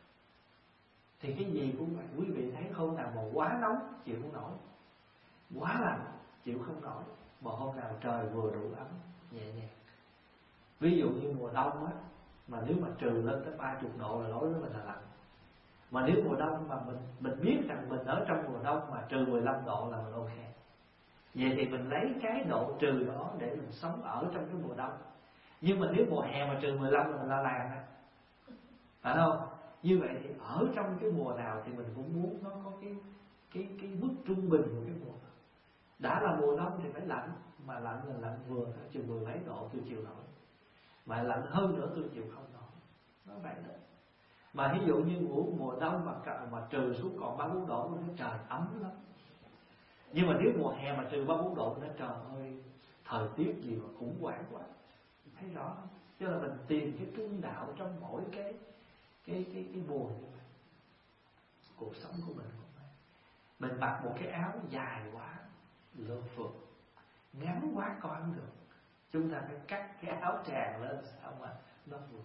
Thì cái gì cũng vậy, quý vị thấy hôm nào mà quá nóng chịu không nổi, quá lạnh chịu không nổi, mà hôm nào trời vừa đủ ấm nhẹ nhàng. Ví dụ như mùa đông á, mà nếu mà trừ lên tới 30 độ là đối với mình là lạnh. Mà nếu mùa đông mà mình biết rằng mình ở trong mùa đông mà trừ 15 độ là mình ok. Vậy thì mình lấy cái độ trừ đó để mình sống ở trong cái mùa đông. Nhưng mà nếu mùa hè mà trừ 15 là mình la làng á, phải không? Như vậy thì ở trong cái mùa nào thì mình cũng muốn nó có cái mức trung bình của cái mùa. Đã là mùa đông thì phải lạnh, mà lạnh là lạnh vừa, chừng 10 mấy độ tôi chịu nổi, mà lạnh hơn nữa tôi chịu không nổi. Nó vậy đó. Mà ví dụ như mùa đông mà trừ xuống còn 3-4 độ nó trời ấm lắm. Nhưng mà nếu mùa hè mà trừ 3-4 độ nó trời ơi, thời tiết gì mà khủng hoảng quá. Thấy rõ không? Chứ là mình tìm cái trung đạo trong mỗi cái mùa như vậy. Cuộc sống của mình cũng vậy. Mình mặc một cái áo dài quá lượt phượt, ngắn quá coi không được, chúng ta phải cắt cái áo tràng lên sao mà nó vừa.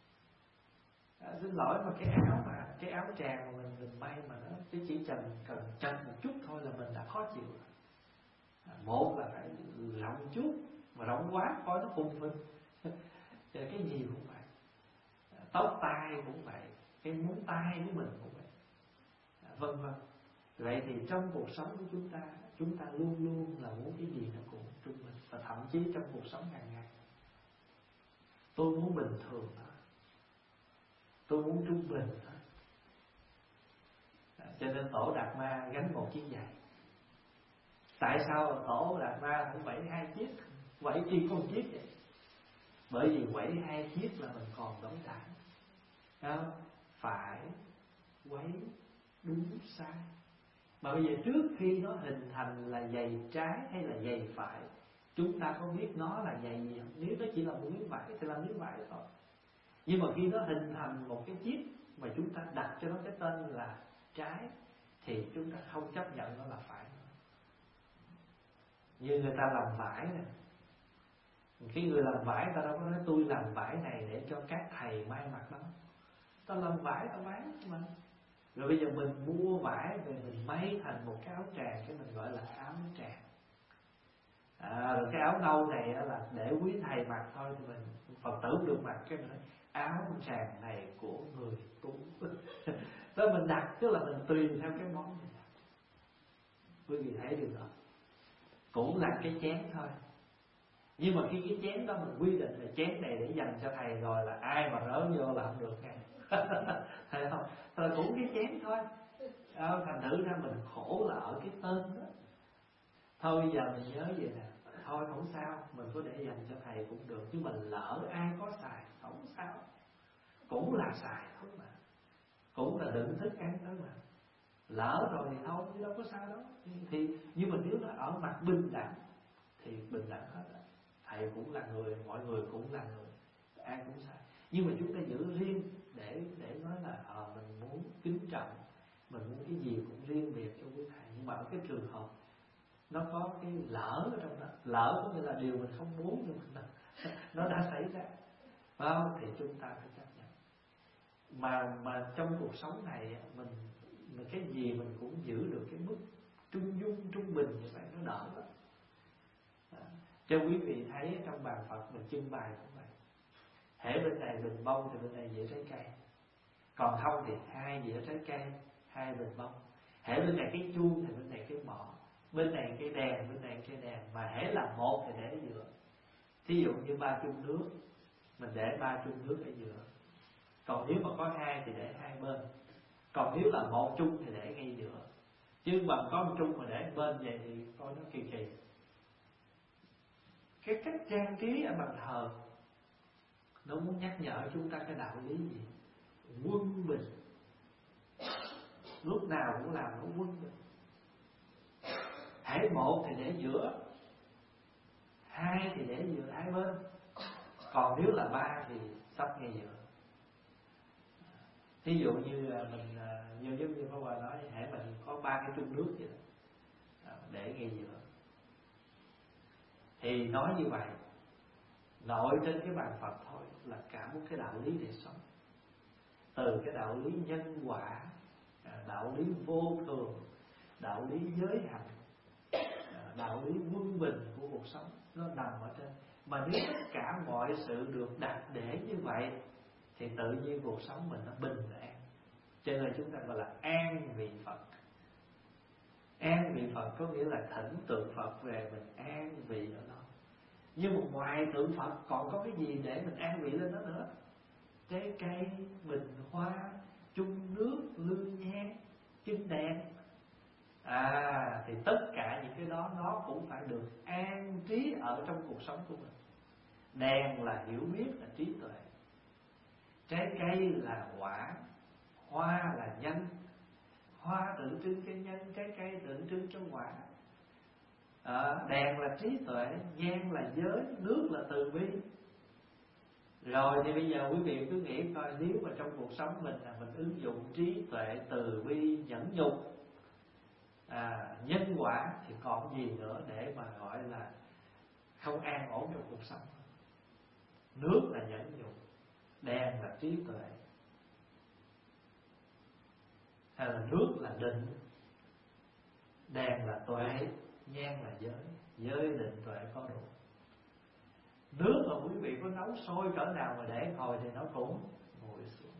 Xin lỗi mà cái áo tràng mà mình may mà nó chỉ cần chật một chút thôi là mình đã khó chịu rồi. Một là phải rộng chút, mà rộng quá coi nó phùng phình. Cái gì cũng vậy, tóc tai cũng vậy, cái móng tay của mình cũng vậy, vân vân. Vậy thì trong cuộc sống của chúng ta luôn luôn là muốn cái gì nó cũng trung bình. Và thậm chí trong cuộc sống hàng ngày, tôi muốn bình thường thôi, tôi muốn trung bình thôi. Cho nên Tổ Đạt Ma gánh một chiếc giày. Tại sao Tổ Đạt Ma không vẫy 2 chiếc, vẫy chỉ có 1 chiếc vậy? Bởi vì vẫy 2 chiếc là mình còn đối đãi, không? Phải quấy đúng sai. Mà bây giờ trước khi nó hình thành là giày trái hay là giày phải, chúng ta có biết nó là giày gì không? Nếu nó chỉ là một miếng vải thì là miếng vải thôi. Nhưng mà khi nó hình thành một cái chiếc mà chúng ta đặt cho nó cái tên là trái, thì chúng ta không chấp nhận nó là phải. Như người ta làm vải nè, cái người làm vải ta đâu có nói tôi làm vải này để cho các thầy may mặc đâu. Ta làm vải ta bán mà. Rồi bây giờ mình mua vải về mình may thành một cái áo tràng, cái mình gọi là áo tràng. Rồi cái áo nâu này là để quý thầy mặc thôi, thì mình Phật tử được mặc, cái mình nói áo tràng này của người tu. Đó mình đặt, tức là mình tùy theo cái món mình đặt. Quý vị thấy được không? Cũng là cái chén thôi. Nhưng mà khi cái chén đó mình quy định là chén này để dành cho thầy rồi, là ai mà rớ vô là không được nghe. Thấy không? Rồi cũng cái chén thôi. Thành thử ra mình khổ là ở cái tên đó. Thôi bây giờ mình nhớ vậy nè, thôi không sao, mình có để dành cho thầy cũng được, nhưng mà lỡ ai có xài không sao, cũng là xài thôi mà, cũng là đựng thức ăn thôi mà. Lỡ rồi thì thôi, chứ đâu có sao đâu. Thì nhưng mà nếu nó ở mặt bình đẳng thì bình đẳng hết rồi. Thầy cũng là người, mọi người cũng là người, ai cũng xài. Nhưng mà chúng ta giữ riêng để nói là mình muốn kính trọng, mình muốn cái gì cũng riêng biệt cho quý thầy. Nhưng mà ở cái trường hợp nó có cái lỡ ở trong đó, lỡ có nghĩa là điều mình không muốn nhưng mà nó đã xảy ra, phải không? Thì chúng ta phải chấp nhận. Mà trong cuộc sống này mình cái gì mình cũng giữ được cái mức trung dung trung bình như vậy, nó đỡ lắm. Cho quý vị thấy trong bàn Phật mình trưng bày cũng vậy. Hễ bên này bình bông thì bên này dĩa trái cây, còn không thì hai dĩa trái cây, hai bình bông. Hễ bên này cái chuông thì bên này cái mõ, bên này cái đèn, bên này cái đèn. Mà hễ là một thì để ở giữa. Thí dụ như 3 chung nước, mình để 3 chung nước ở giữa. Còn nếu mà có hai thì để hai bên. Còn nếu là một chung thì để ngay giữa. Chứ mà có một chung mà để bên vậy thì coi nó kỳ kỳ. Cái cách trang trí ở bàn thờ nó muốn nhắc nhở chúng ta cái đạo lý gì? Quân bình. Lúc nào cũng làm nó quân bình. Hễ một thì để giữa, hai thì để giữa hai bên. Còn nếu là 3 thì sắp ngay giữa. Thí dụ như mình như giống như Pháp Hòa nói, hễ mình có 3 cái chung nước vậy đó, để ngay giữa. Thì nói như vậy, nội trên cái bàn Phật thôi là cả một cái đạo lý để sống. Từ cái đạo lý nhân quả, đạo lý vô thường, đạo lý giới hạnh, đạo lý quân bình của cuộc sống, nó nằm ở trên. Mà nếu tất cả mọi sự được đặt để như vậy thì tự nhiên cuộc sống mình nó bình an. Cho nên chúng ta gọi là an vị Phật. An vị Phật có nghĩa là thỉnh tượng Phật về mình an vị ở đó. Nhưng mà ngoài tượng Phật còn có cái gì để mình an vị lên đó nữa? Trái cây, bình hoa, chung nước, lương nhang, chân đèn. Thì tất cả những cái đó nó cũng phải được an trí ở trong cuộc sống của mình. Đèn là hiểu biết, là trí tuệ. Trái cây là quả, hoa là nhân. Hoa tượng trưng cho nhân, trái cây tượng trưng cho quả. Đèn là trí tuệ, nhang là giới, nước là từ bi. Rồi thì bây giờ quý vị cứ nghĩ coi, nếu mà trong cuộc sống mình là mình ứng dụng trí tuệ, từ bi, nhẫn nhục, nhân quả, thì còn gì nữa để mà gọi là không an ổn trong cuộc sống. Nước là nhẫn nhục, đèn là trí tuệ, hay là nước là định, đèn là tuệ, nhang là giới. Giới định tuệ có đủ. Nước mà quý vị có nấu sôi cỡ nào mà để hồi thì nó cũng ngồi xuống.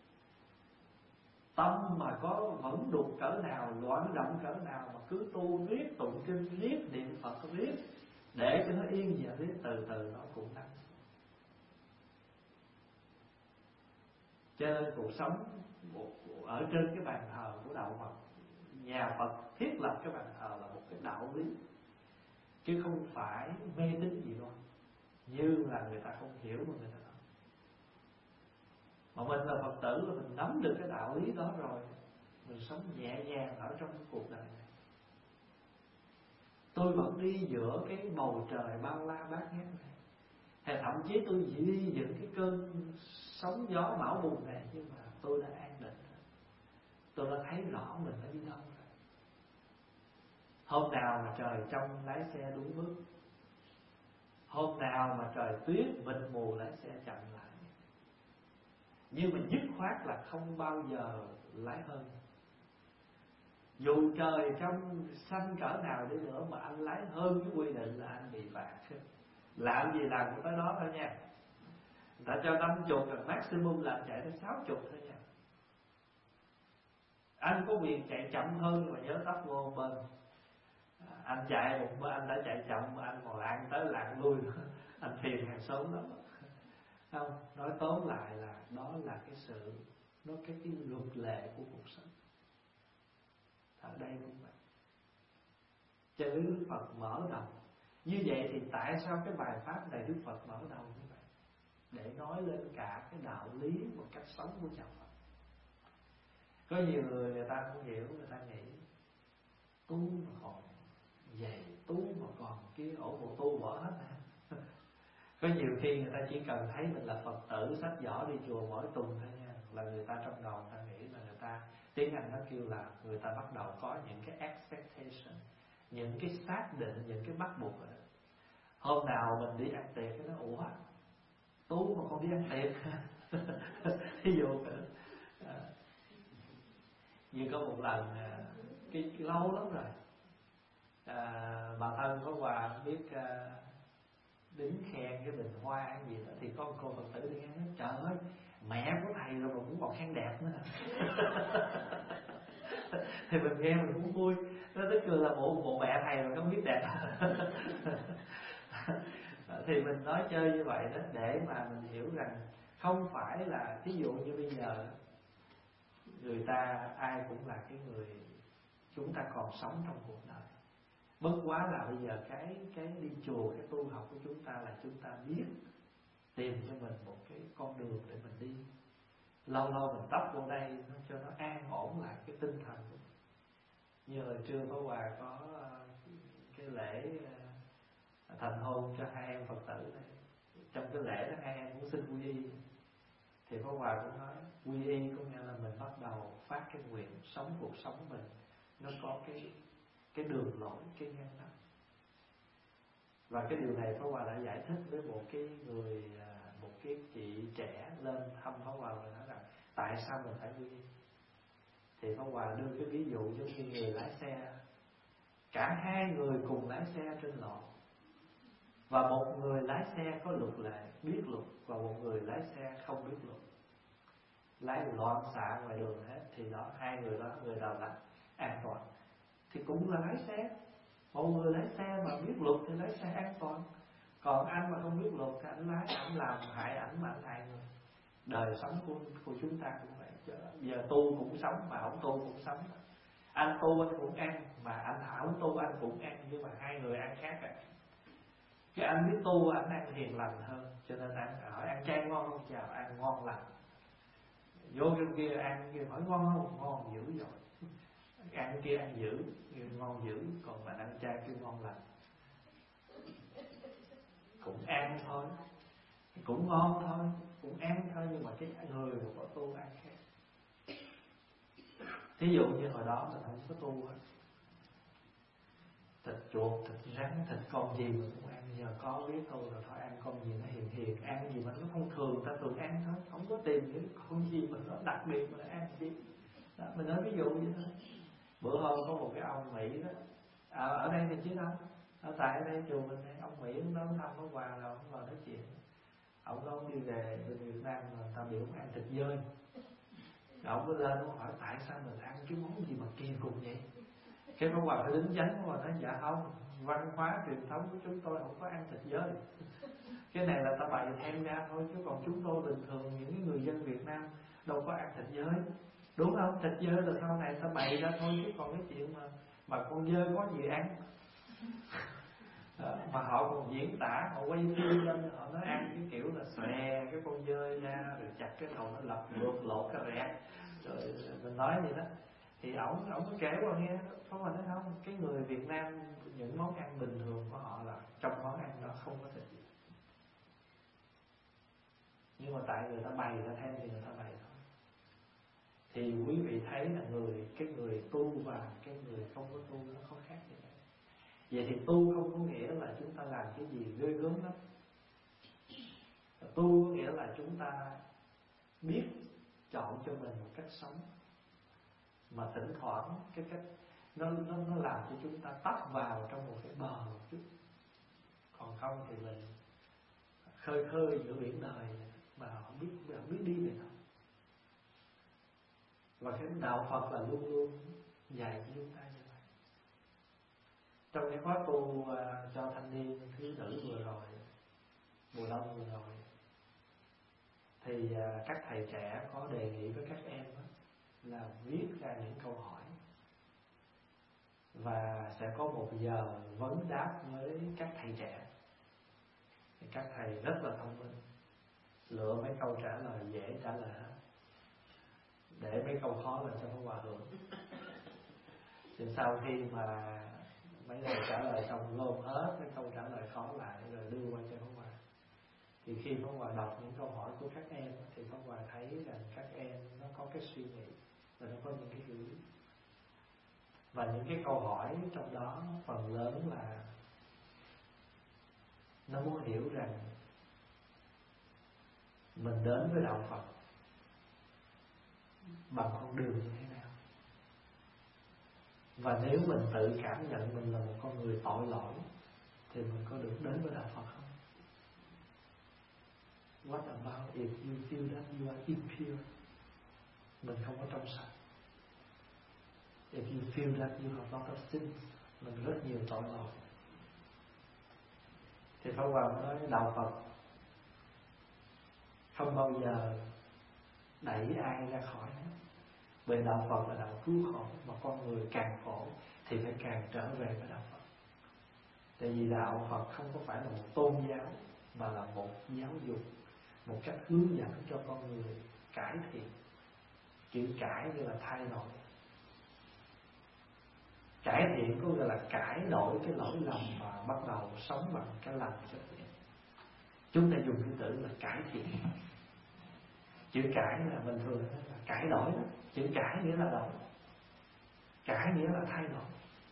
Tâm mà có vẫn đục cỡ nào, loạn động cỡ nào mà cứ tu riết, tụng kinh riết, niệm Phật riết, để cho nó yên vậy riết, từ từ nó cũng lắng xuống. Cho nên cuộc sống ở trên cái bàn thờ của đạo Phật, nhà Phật thiết lập cái bàn thờ là một cái đạo lý, chứ không phải mê tín gì đâu, như là người ta không hiểu mà người ta nói. Mà mình là Phật tử là mình nắm được cái đạo lý đó rồi, mình sống nhẹ nhàng ở trong cái cuộc đời này. Tôi vẫn đi giữa cái bầu trời bao la bát ngát này, hay thậm chí tôi chỉ đi những cái cơn sóng gió bão bùng này, nhưng mà tôi đã an định. Tôi đã thấy rõ mình đã đi đâu rồi. Hôm nào mà trời trong lái xe đúng bước, hôm nào mà trời tuyết mịt mù lái xe chậm lại. Nhưng mà dứt khoát là không bao giờ lái hơn. Dù trời trong xanh cỡ nào đi nữa mà anh lái hơn cái quy định là anh bị phạt. Làm gì làm cũng tới đó thôi nha. Người ta cho 50 rồi, maximum là anh chạy tới 60 thôi nha. Anh có quyền chạy chậm hơn mà nhớ tắt vô bên. Anh chạy một bên anh đã chạy chậm mà anh còn lạng tới lạng lui nữa. Anh phiền hàng xóm lắm. Không, nói tóm lại là đó là cái sự, nó cái luật lệ của cuộc sống. Ở đây cũng vậy. Cho nên Đức Phật mở đầu như vậy, thì tại sao cái bài pháp này Đức Phật mở đầu như vậy? Để nói lên cả cái đạo lý và cách sống của nhà Phật. Có nhiều người ta không hiểu, người ta nghĩ tu mà còn vậy, tu mà còn kia, ổ bộ tu bỏ hết nè. Có nhiều khi người ta chỉ cần thấy mình là Phật tử, xách giỏ đi chùa mỗi tuần thôi nha, là người ta trong đầu người ta nghĩ là người ta, tiếng Anh nó kêu là người ta bắt đầu có những cái expectation, những cái xác định, những cái bắt buộc rồi đó. Hôm nào mình đi ăn tiệc cái nó ủa tu mà còn đi ăn tiệc. Ví dụ Như có một lần cái lâu lắm rồi, bà thân có Hòa biết đính khen cái bình hoa hay gì đó, thì có một cô Phật tử đi nghe nói trời ơi mẹ của thầy rồi mà cũng còn khen đẹp nữa. Thì mình nghe mình cũng vui, nó tức là bộ mẹ thầy mà không biết đẹp. Thì mình nói chơi như vậy đó để mà mình hiểu rằng không phải là ví dụ như bây giờ người ta ai cũng là cái người chúng ta còn sống trong cuộc đời. Bất quá là bây giờ cái đi chùa, cái tu học của chúng ta là chúng ta biết tìm cho mình một cái con đường để mình đi. Lâu lâu mình tấp vô đây nó cho nó an ổn lại cái tinh thần của mình. Như hồi trưa Pháp Hòa có cái lễ thành hôn cho hai em Phật tử này. Trong cái lễ đó hai em cũng xin quy y. Thì Pháp Hòa cũng nói quy y có nghĩa là mình bắt đầu phát cái nguyện sống cuộc sống mình nó có cái đường lối, cái nhân đó. Và cái điều này Pháp Hòa đã giải thích với một cái chị trẻ lên thăm Pháp Hòa và nói rằng tại sao mình phải quy y. Thì Pháp Hòa đưa cái ví dụ giống như người lái xe, cả hai người cùng lái xe trên lộ, và một người lái xe có luật lệ, biết luật, và một người lái xe không biết luật, lái loạn xạ ngoài đường hết, thì đó hai người đó, người nào là an toàn. Thì cũng là lái xe, một người lái xe mà biết luật thì lái xe an toàn, còn anh mà không biết luật thì anh lái, anh làm hại ảnh mà anh hại người. Đời sống của chúng ta cũng vậy. Giờ tu cũng sống mà không tu cũng sống. Anh tu anh cũng ăn, mà anh không tu anh cũng ăn, nhưng mà hai người ăn khác à. Cái anh biết tu anh ăn hiền lành hơn, cho nên anh hỏi ăn chay ngon không, chào ăn ngon lành. Vô trong kia ăn kia hỏi ngon không, ngon dữ rồi. Ăn kia ăn dữ, ngon dữ, còn mà ăn chay kia ngon lành. Cũng ăn thôi, cũng ngon thôi, cũng ăn thôi, nhưng mà cái người mà có tu ăn khác. Thí dụ như hồi đó mình không có tu hết, thịt chuột, thịt rắn, thịt con gì mình cũng ăn. Giờ có biết tu rồi thôi, ăn con gì nó hiền hiền, ăn gì mà nó thông thường ta thường ăn thôi, không có tìm những con gì mà nó đặc biệt mà ăn gì đó. Mình nói ví dụ vậy thôi. Bữa hôm có một cái ông Mỹ đó, ở đây thì chứ đâu, ở tại ở đây chùa mình đây, ông Mỹ ông đó thăm có quà rồi ông vào nói chuyện. Ông đi về từ Việt Nam mà ta biểu ông ăn thịt dơi. Ông cứ lên ông hỏi tại sao mình ăn cái món gì mà kỳ cục vậy. Cái Pháp Hòa phải đính chánh mà nói dạ không, văn hóa truyền thống của chúng tôi không có ăn thịt dơi. Cái này là ta bày thêm ra thôi, chứ còn chúng tôi bình thường những người dân Việt Nam đâu có ăn thịt dơi, đúng không? Thịt dơi là sau này ta bày ra thôi, chứ còn cái chuyện mà con dơi có gì ăn. Mà họ còn diễn tả, họ quay phim lên, họ nói ăn cái kiểu là xòe cái con dơi ra rồi chặt cái đầu nó lật ngược lột cái rẹt, rồi mình nói vậy đó. Thì ổng có kể qua nghe, không mà nói không, cái người Việt Nam những món ăn bình thường của họ là trong món ăn đó không có thịt gì, nhưng mà tại người ta bày ra thêm thì người ta bày thôi. Thì quý vị thấy là cái người tu và cái người không có tu nó có khác như vậy. Vậy thì tu không có nghĩa là chúng ta làm cái gì ghê gớm lắm. Tu có nghĩa là chúng ta biết chọn cho mình một cách sống, mà thỉnh thoảng cái cách nó làm cho chúng ta tấp vào trong một cái bờ một chút. Còn không thì mình khơi giữa biển đời mà không biết đi về đâu. Và cái đạo Phật là luôn luôn dạy cho chúng ta như vậy. Trong cái khóa tu cho thanh niên thứ nữ vừa rồi, mùa đông vừa rồi, thì các thầy trẻ có đề nghị với các em là viết ra những câu hỏi, và sẽ có một giờ vấn đáp với các thầy trẻ. Thì các thầy rất là thông minh, lựa mấy câu trả lời dễ trả lời hết, để mấy câu khó là cho nó hòa hưởng. Thì sau khi mà mấy thầy trả lời xong gom hết cái câu trả lời khó lại rồi đưa qua cho Pháp Hòa. Thì khi Pháp Hòa đọc những câu hỏi của các em thì Pháp Hòa thấy rằng các em nó có cái suy nghĩ và nó có những cái hiểu. Và những cái câu hỏi trong đó phần lớn là nó muốn hiểu rằng mình đến với đạo Phật bằng con đường như thế nào. Và nếu mình tự cảm nhận mình là một con người tội lỗi thì mình có được đến với đạo Phật không? What about if you feel that you are impure? Mình không có trong sạch. If you feel that you have lot of sins, mình rất nhiều tội lỗi. Thì Pháp Hòa nói đạo Phật không bao giờ đẩy ai ra khỏi hết. Bởi đạo Phật là đạo cứu khổ, mà con người càng khổ thì phải càng trở về với đạo Phật. Tại vì đạo Phật không có phải là một tôn giáo, mà là một giáo dục, một cách hướng dẫn cho con người cải thiện. Chữ cải như là thay đổi. Cải thiện có nghĩa là cải đổi cái lỗi lầm và bắt đầu sống bằng cái lành cho thiện. Chúng ta dùng cái từ là cải thiện. Chữ cải là bình thường là cải đổi đó. Chữ cải nghĩa là đổi, cải nghĩa là thay đổi.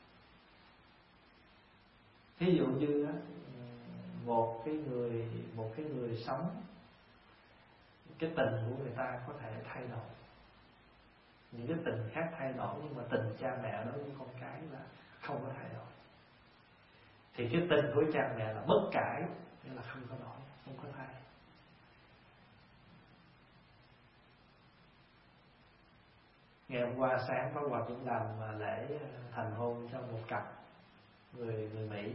Thí dụ như một cái người sống, cái tình của người ta có thể thay đổi, những cái tình khác thay đổi, nhưng mà tình cha mẹ đối với con cái là không có thay đổi. Thì cái tình của cha mẹ là bất cải, nghĩa là không có đổi, không có thay. Ngày hôm qua sáng Pháp Hòa cũng làm lễ thành hôn cho một cặp người Mỹ.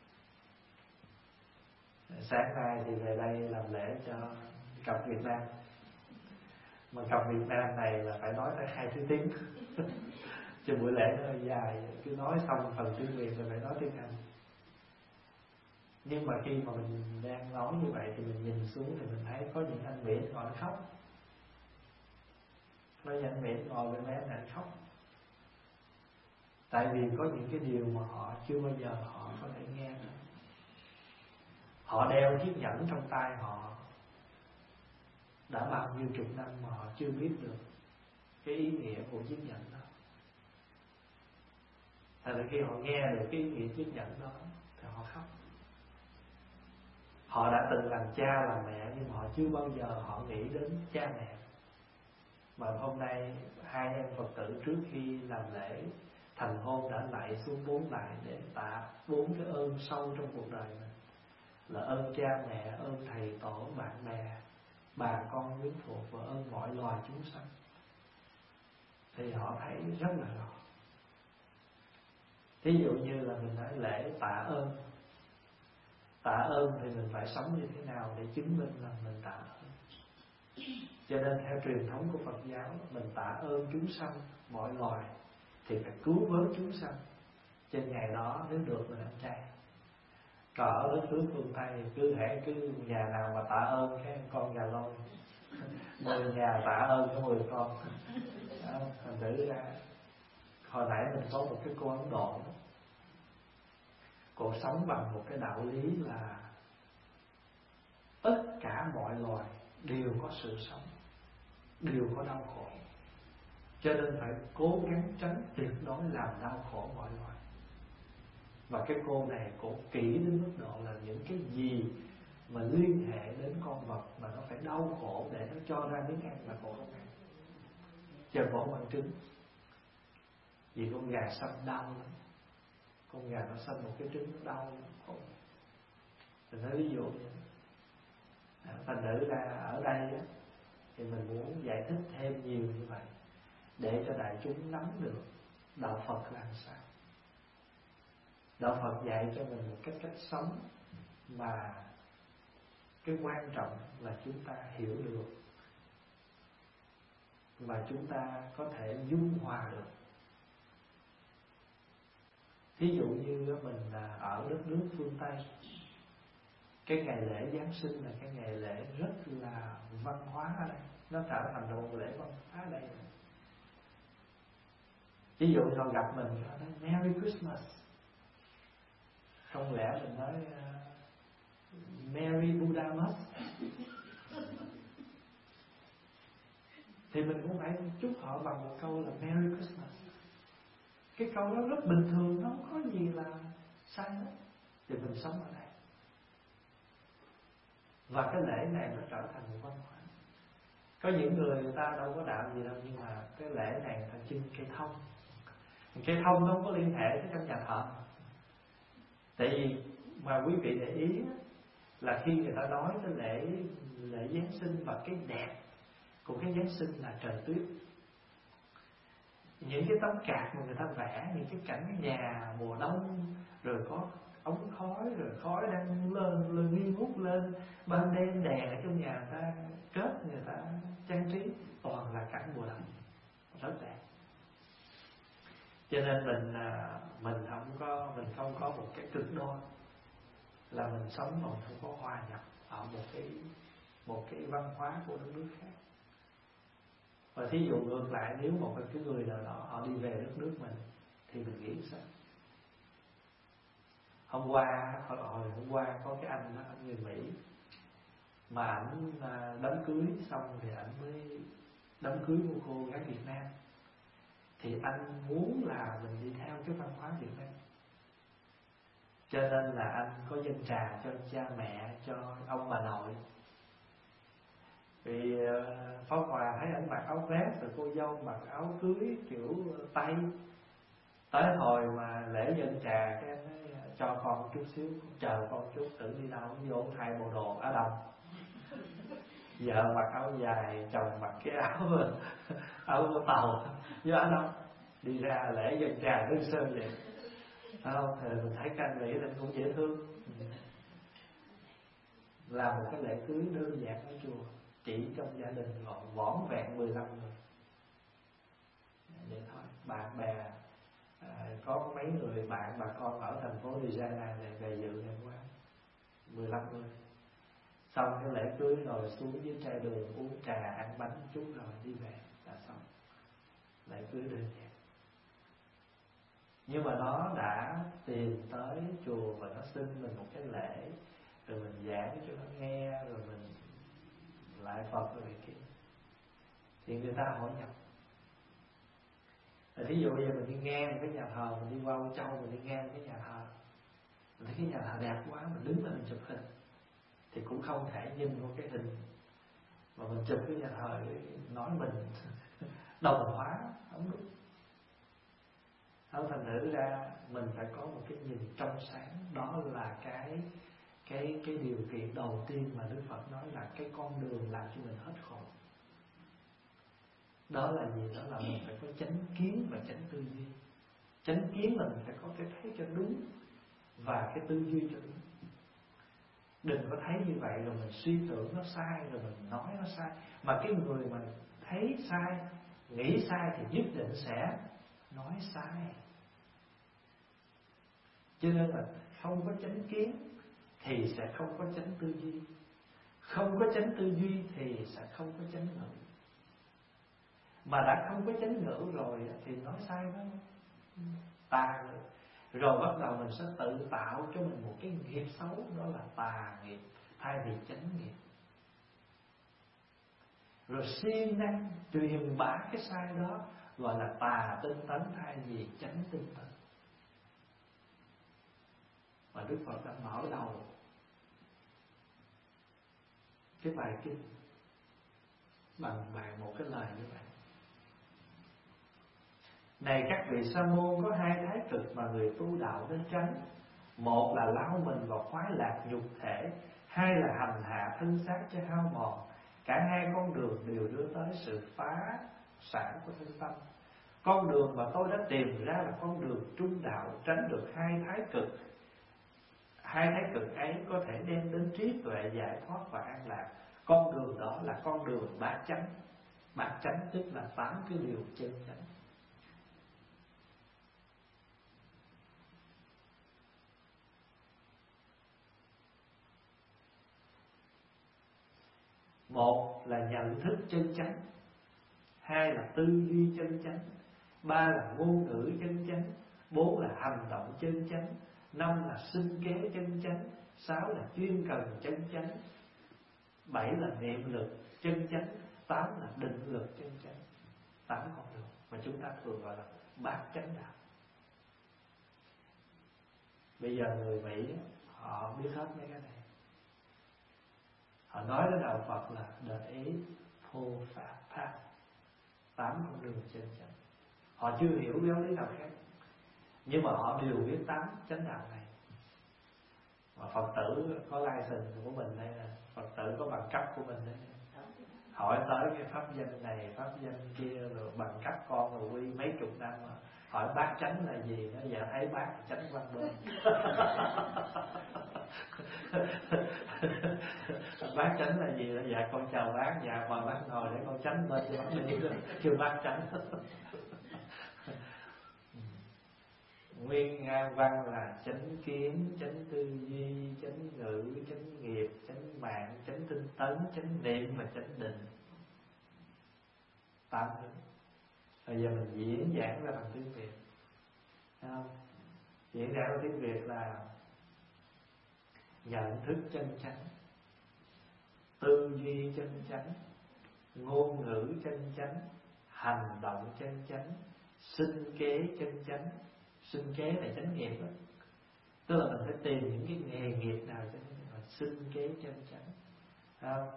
Sáng nay thì về đây làm lễ cho cặp Việt Nam. Mà cặp Việt Nam này là phải nói tới 2 thứ tiếng. Cho buổi lễ nó hơi dài, cứ nói xong phần tiếng Việt rồi phải nói tiếng Anh. Nhưng mà khi mà mình đang nói như vậy thì mình nhìn xuống thì mình thấy có những anh Mỹ ngồi khóc, có những anh Mỹ ngồi bên mấy anh khóc. Tại vì có những cái điều mà họ chưa bao giờ họ có thể nghe được. Họ đeo chiếc nhẫn trong tay họ đã bao nhiêu chục năm mà họ chưa biết được cái ý nghĩa của chiếc nhẫn đó. Tại vì khi họ nghe được cái ý nghĩa chiếc nhẫn đó thì họ khóc. Họ đã từng làm cha làm mẹ, nhưng mà họ chưa bao giờ họ nghĩ đến cha mẹ. Mà hôm nay 2 em Phật tử trước khi làm lễ thành hôn đã lạy xuống 4 lạy để tạ 4 cái ơn sâu trong cuộc đời mình, là ơn cha mẹ, ơn thầy tổ, bạn bè, bà con quyến thuộc, và ơn mọi loài chúng sanh. Thì họ thấy rất là rõ. Ví dụ như là mình nói lễ tạ ơn. Tạ ơn thì mình phải sống như thế nào để chứng minh là mình tạ ơn. Cho nên theo truyền thống của Phật giáo, mình tạ ơn chúng sanh mọi loài thì phải cứu vớt chúng sanh. Trên ngày đó nếu được mình ăn chay. Còn ở đất nước phương Tây cứ nhà nào mà tạ ơn cái con gà lôi, 10 nhà tạ ơn có 10 con. Thành thử ra hồi nãy mình có một cái cô Ấn Độ đó, cô sống bằng một cái đạo lý là tất cả mọi loài đều có sự sống, đều có đau khổ, cho nên phải cố gắng tránh tuyệt đối làm đau khổ mọi loài. Và cái cô này cổ kỹ đến mức độ là những cái gì mà liên hệ đến con vật mà nó phải đau khổ để nó cho ra miếng ăn là cổ không ăn. Chờ cổ không ăn trứng, vì con gà xanh đau lắm. Con gà nó xanh một cái trứng nó đau lắm, khổ. Mình nói ví dụ như thành thử ra ở đây á, thì mình muốn giải thích thêm nhiều như vậy để cho đại chúng nắm được đạo Phật là sao. Đạo Phật dạy cho mình một cách sống mà cái quan trọng là chúng ta hiểu được và chúng ta có thể dung hòa được. Thí dụ như mình ở đất nước phương Tây, cái ngày lễ Giáng sinh là cái ngày lễ rất là văn hóa ở đây, nó trở thành một lễ văn hóa ở đây. Ví dụ họ gặp mình họ nói Merry Christmas, không lẽ mình nói Merry Buddhamas, thì mình cũng phải chúc họ bằng một câu là Merry Christmas. Cái câu đó rất bình thường, nó không có gì là sai hết. Thì mình sống ở đây, và cái lễ này nó trở thành một văn hóa. Có những người ta đâu có đạo gì đâu, nhưng mà cái lễ này người ta trưng cây thông, Cái thông nó không có liên hệ tới trong nhà thờ. Tại vì mà quý vị để ý là khi người ta nói tới lễ Giáng sinh và cái đẹp của cái Giáng sinh là trời tuyết. Những cái tấm cạc mà người ta vẽ, những cái cảnh nhà mùa đông, rồi có ống khói, rồi khói đang lên nghi ngút lên, ban đêm đèn ở trong nhà người ta kết, người ta trang trí, toàn là cảnh mùa đông rất đẹp. Cho nên mình không có một cái cực đoan là mình sống mà mình không có hòa nhập ở một cái văn hóa của đất nước khác. Và thí dụ ngược lại, nếu một cái người nào đó họ đi về đất nước mình thì mình nghĩ sao? Hôm qua có cái anh đó, anh người Mỹ, mà ảnh đám cưới xong thì ảnh mới đám cưới một cô gái Việt Nam. Thì anh muốn là mình đi theo cái văn hóa Việt Nam, cho nên là anh có dâng trà cho cha mẹ, cho ông bà nội. Vì Pháp Hòa thấy ảnh mặc áo vest, rồi cô dâu mặc áo cưới kiểu Tây. Tới hồi mà lễ dâng trà cái nói, cho con chút xíu, chờ con chút, tưởng đi đâu vô thay bộ đồ Á Đông. Vợ mặc áo dài, chồng mặc cái áo tàu với Á Đông, đi ra lễ dâng trà đơn sơ vậy. Không, thì mình thấy canh Mỹ nên cũng dễ thương. Làm một cái lễ cưới đơn giản ở chùa, chỉ trong gia đình gọn vỏn vẹn 15 người. Vậy thôi. Bạn bè có mấy người bạn bà con ở thành phố Louisiana này về dự ngày qua 15 người. Xong cái lễ cưới rồi xuống dưới trai đường uống trà, ăn bánh chút rồi đi về là xong. Lễ cưới đơn giản. Nhưng mà nó đã tìm tới chùa và nó xin mình một cái lễ, rồi mình giảng cho nó nghe, rồi mình lại Phật rồi kia, thì người ta hỏi nhập. Ví dụ bây giờ mình đi ngang cái nhà thờ, mình đi qua Âu Châu, mình đi ngang cái nhà thờ, mình thấy cái nhà thờ đẹp quá, mình đứng lên mình chụp hình, thì cũng không thể nhìn vào cái hình mà mình chụp cái nhà thờ để nói mình đồng hóa, không đúng. Thành thử ra mình phải có một cái nhìn trong sáng. Đó là cái điều kiện đầu tiên mà Đức Phật nói là cái con đường làm cho mình hết khổ. Đó là gì? Đó là mình phải có chánh kiến và chánh tư duy. Chánh kiến là mình phải có cái thấy cho đúng, và cái tư duy cho đúng. Đừng có thấy như vậy rồi mình suy tưởng nó sai, rồi mình nói nó sai. Mà cái người mà thấy sai, nghĩ sai thì nhất định sẽ nói sai. Cho nên là không có chánh kiến thì sẽ không có chánh tư duy. Không có chánh tư duy thì sẽ không có chánh ngữ. Mà đã không có chánh ngữ rồi thì nói sai đó tà rồi. Rồi bắt đầu mình sẽ tự tạo cho mình một cái nghiệp xấu, đó là tà nghiệp thay vì chánh nghiệp. Rồi siêng năng truyền bá cái sai đó gọi là tà tinh tấn thay vì chánh tinh tấn. Và Đức Phật đã mở đầu cái bài kinh bằng một cái lời như vậy: này các vị sa môn, có hai thái cực mà người tu đạo nên tránh. Một là lao mình vào khoái lạc nhục thể, hai là hành hạ thân xác cho hao mòn. Cả hai con đường đều đưa tới sự phá sản của thân tâm. Con đường mà tôi đã tìm ra là con đường trung đạo, tránh được hai thái cực. Hai thái cực ấy có thể đem đến trí tuệ, giải thoát và an lạc. Con đường đó là con đường bát chánh. Bát chánh tức là 8 cái điều chân chánh. Một là nhận thức chân chánh, hai là tư duy chân chánh, ba là ngôn ngữ chân chánh, bốn là hành động chân chánh, năm là sinh kế chân chánh, sáu là chuyên cần chân chánh, bảy là niệm lực chân chánh, tám là định lực chân chánh. 8 con đường mà chúng ta thường gọi là bát chánh đạo. Bây giờ người Mỹ họ biết hết mấy cái này. Họ nói đến đạo Phật là the eight fold path, 8 con đường chân chánh. họ chưa hiểu giáo lý nào khác, nhưng mà họ đều biết tám chánh đạo này. Mà Phật tử có license của mình đây nè, Phật tử có bằng cấp của mình đây nè. Hỏi tới cái pháp danh này, pháp danh kia, rồi bằng cấp con rồi quy mấy chục năm mà hỏi bác chánh là gì, nó giờ thấy bác chánh văn bên. Bác chánh là gì? Dạ con chào bác. Dạ mời bác ngồi để con chánh bên cho bác đi, kêu bác chánh. Nguyên văn là chánh kiến, chánh tư duy, chánh ngữ, chánh nghiệp, chánh mạng, chánh tinh tấn, chánh niệm và chánh định. 8 thứ. Bây giờ mình diễn giảng ra bằng tiếng Việt, thấy không? Diễn giảng ra tiếng Việt là nhận thức chân chánh, tư duy chân chánh, ngôn ngữ chân chánh, hành động chân chánh, sinh kế chân chánh. Sinh kế là chánh nghiệp đó. Tức là mình phải tìm những cái nghề nghiệp nào cho nên sinh kế chân chánh, không?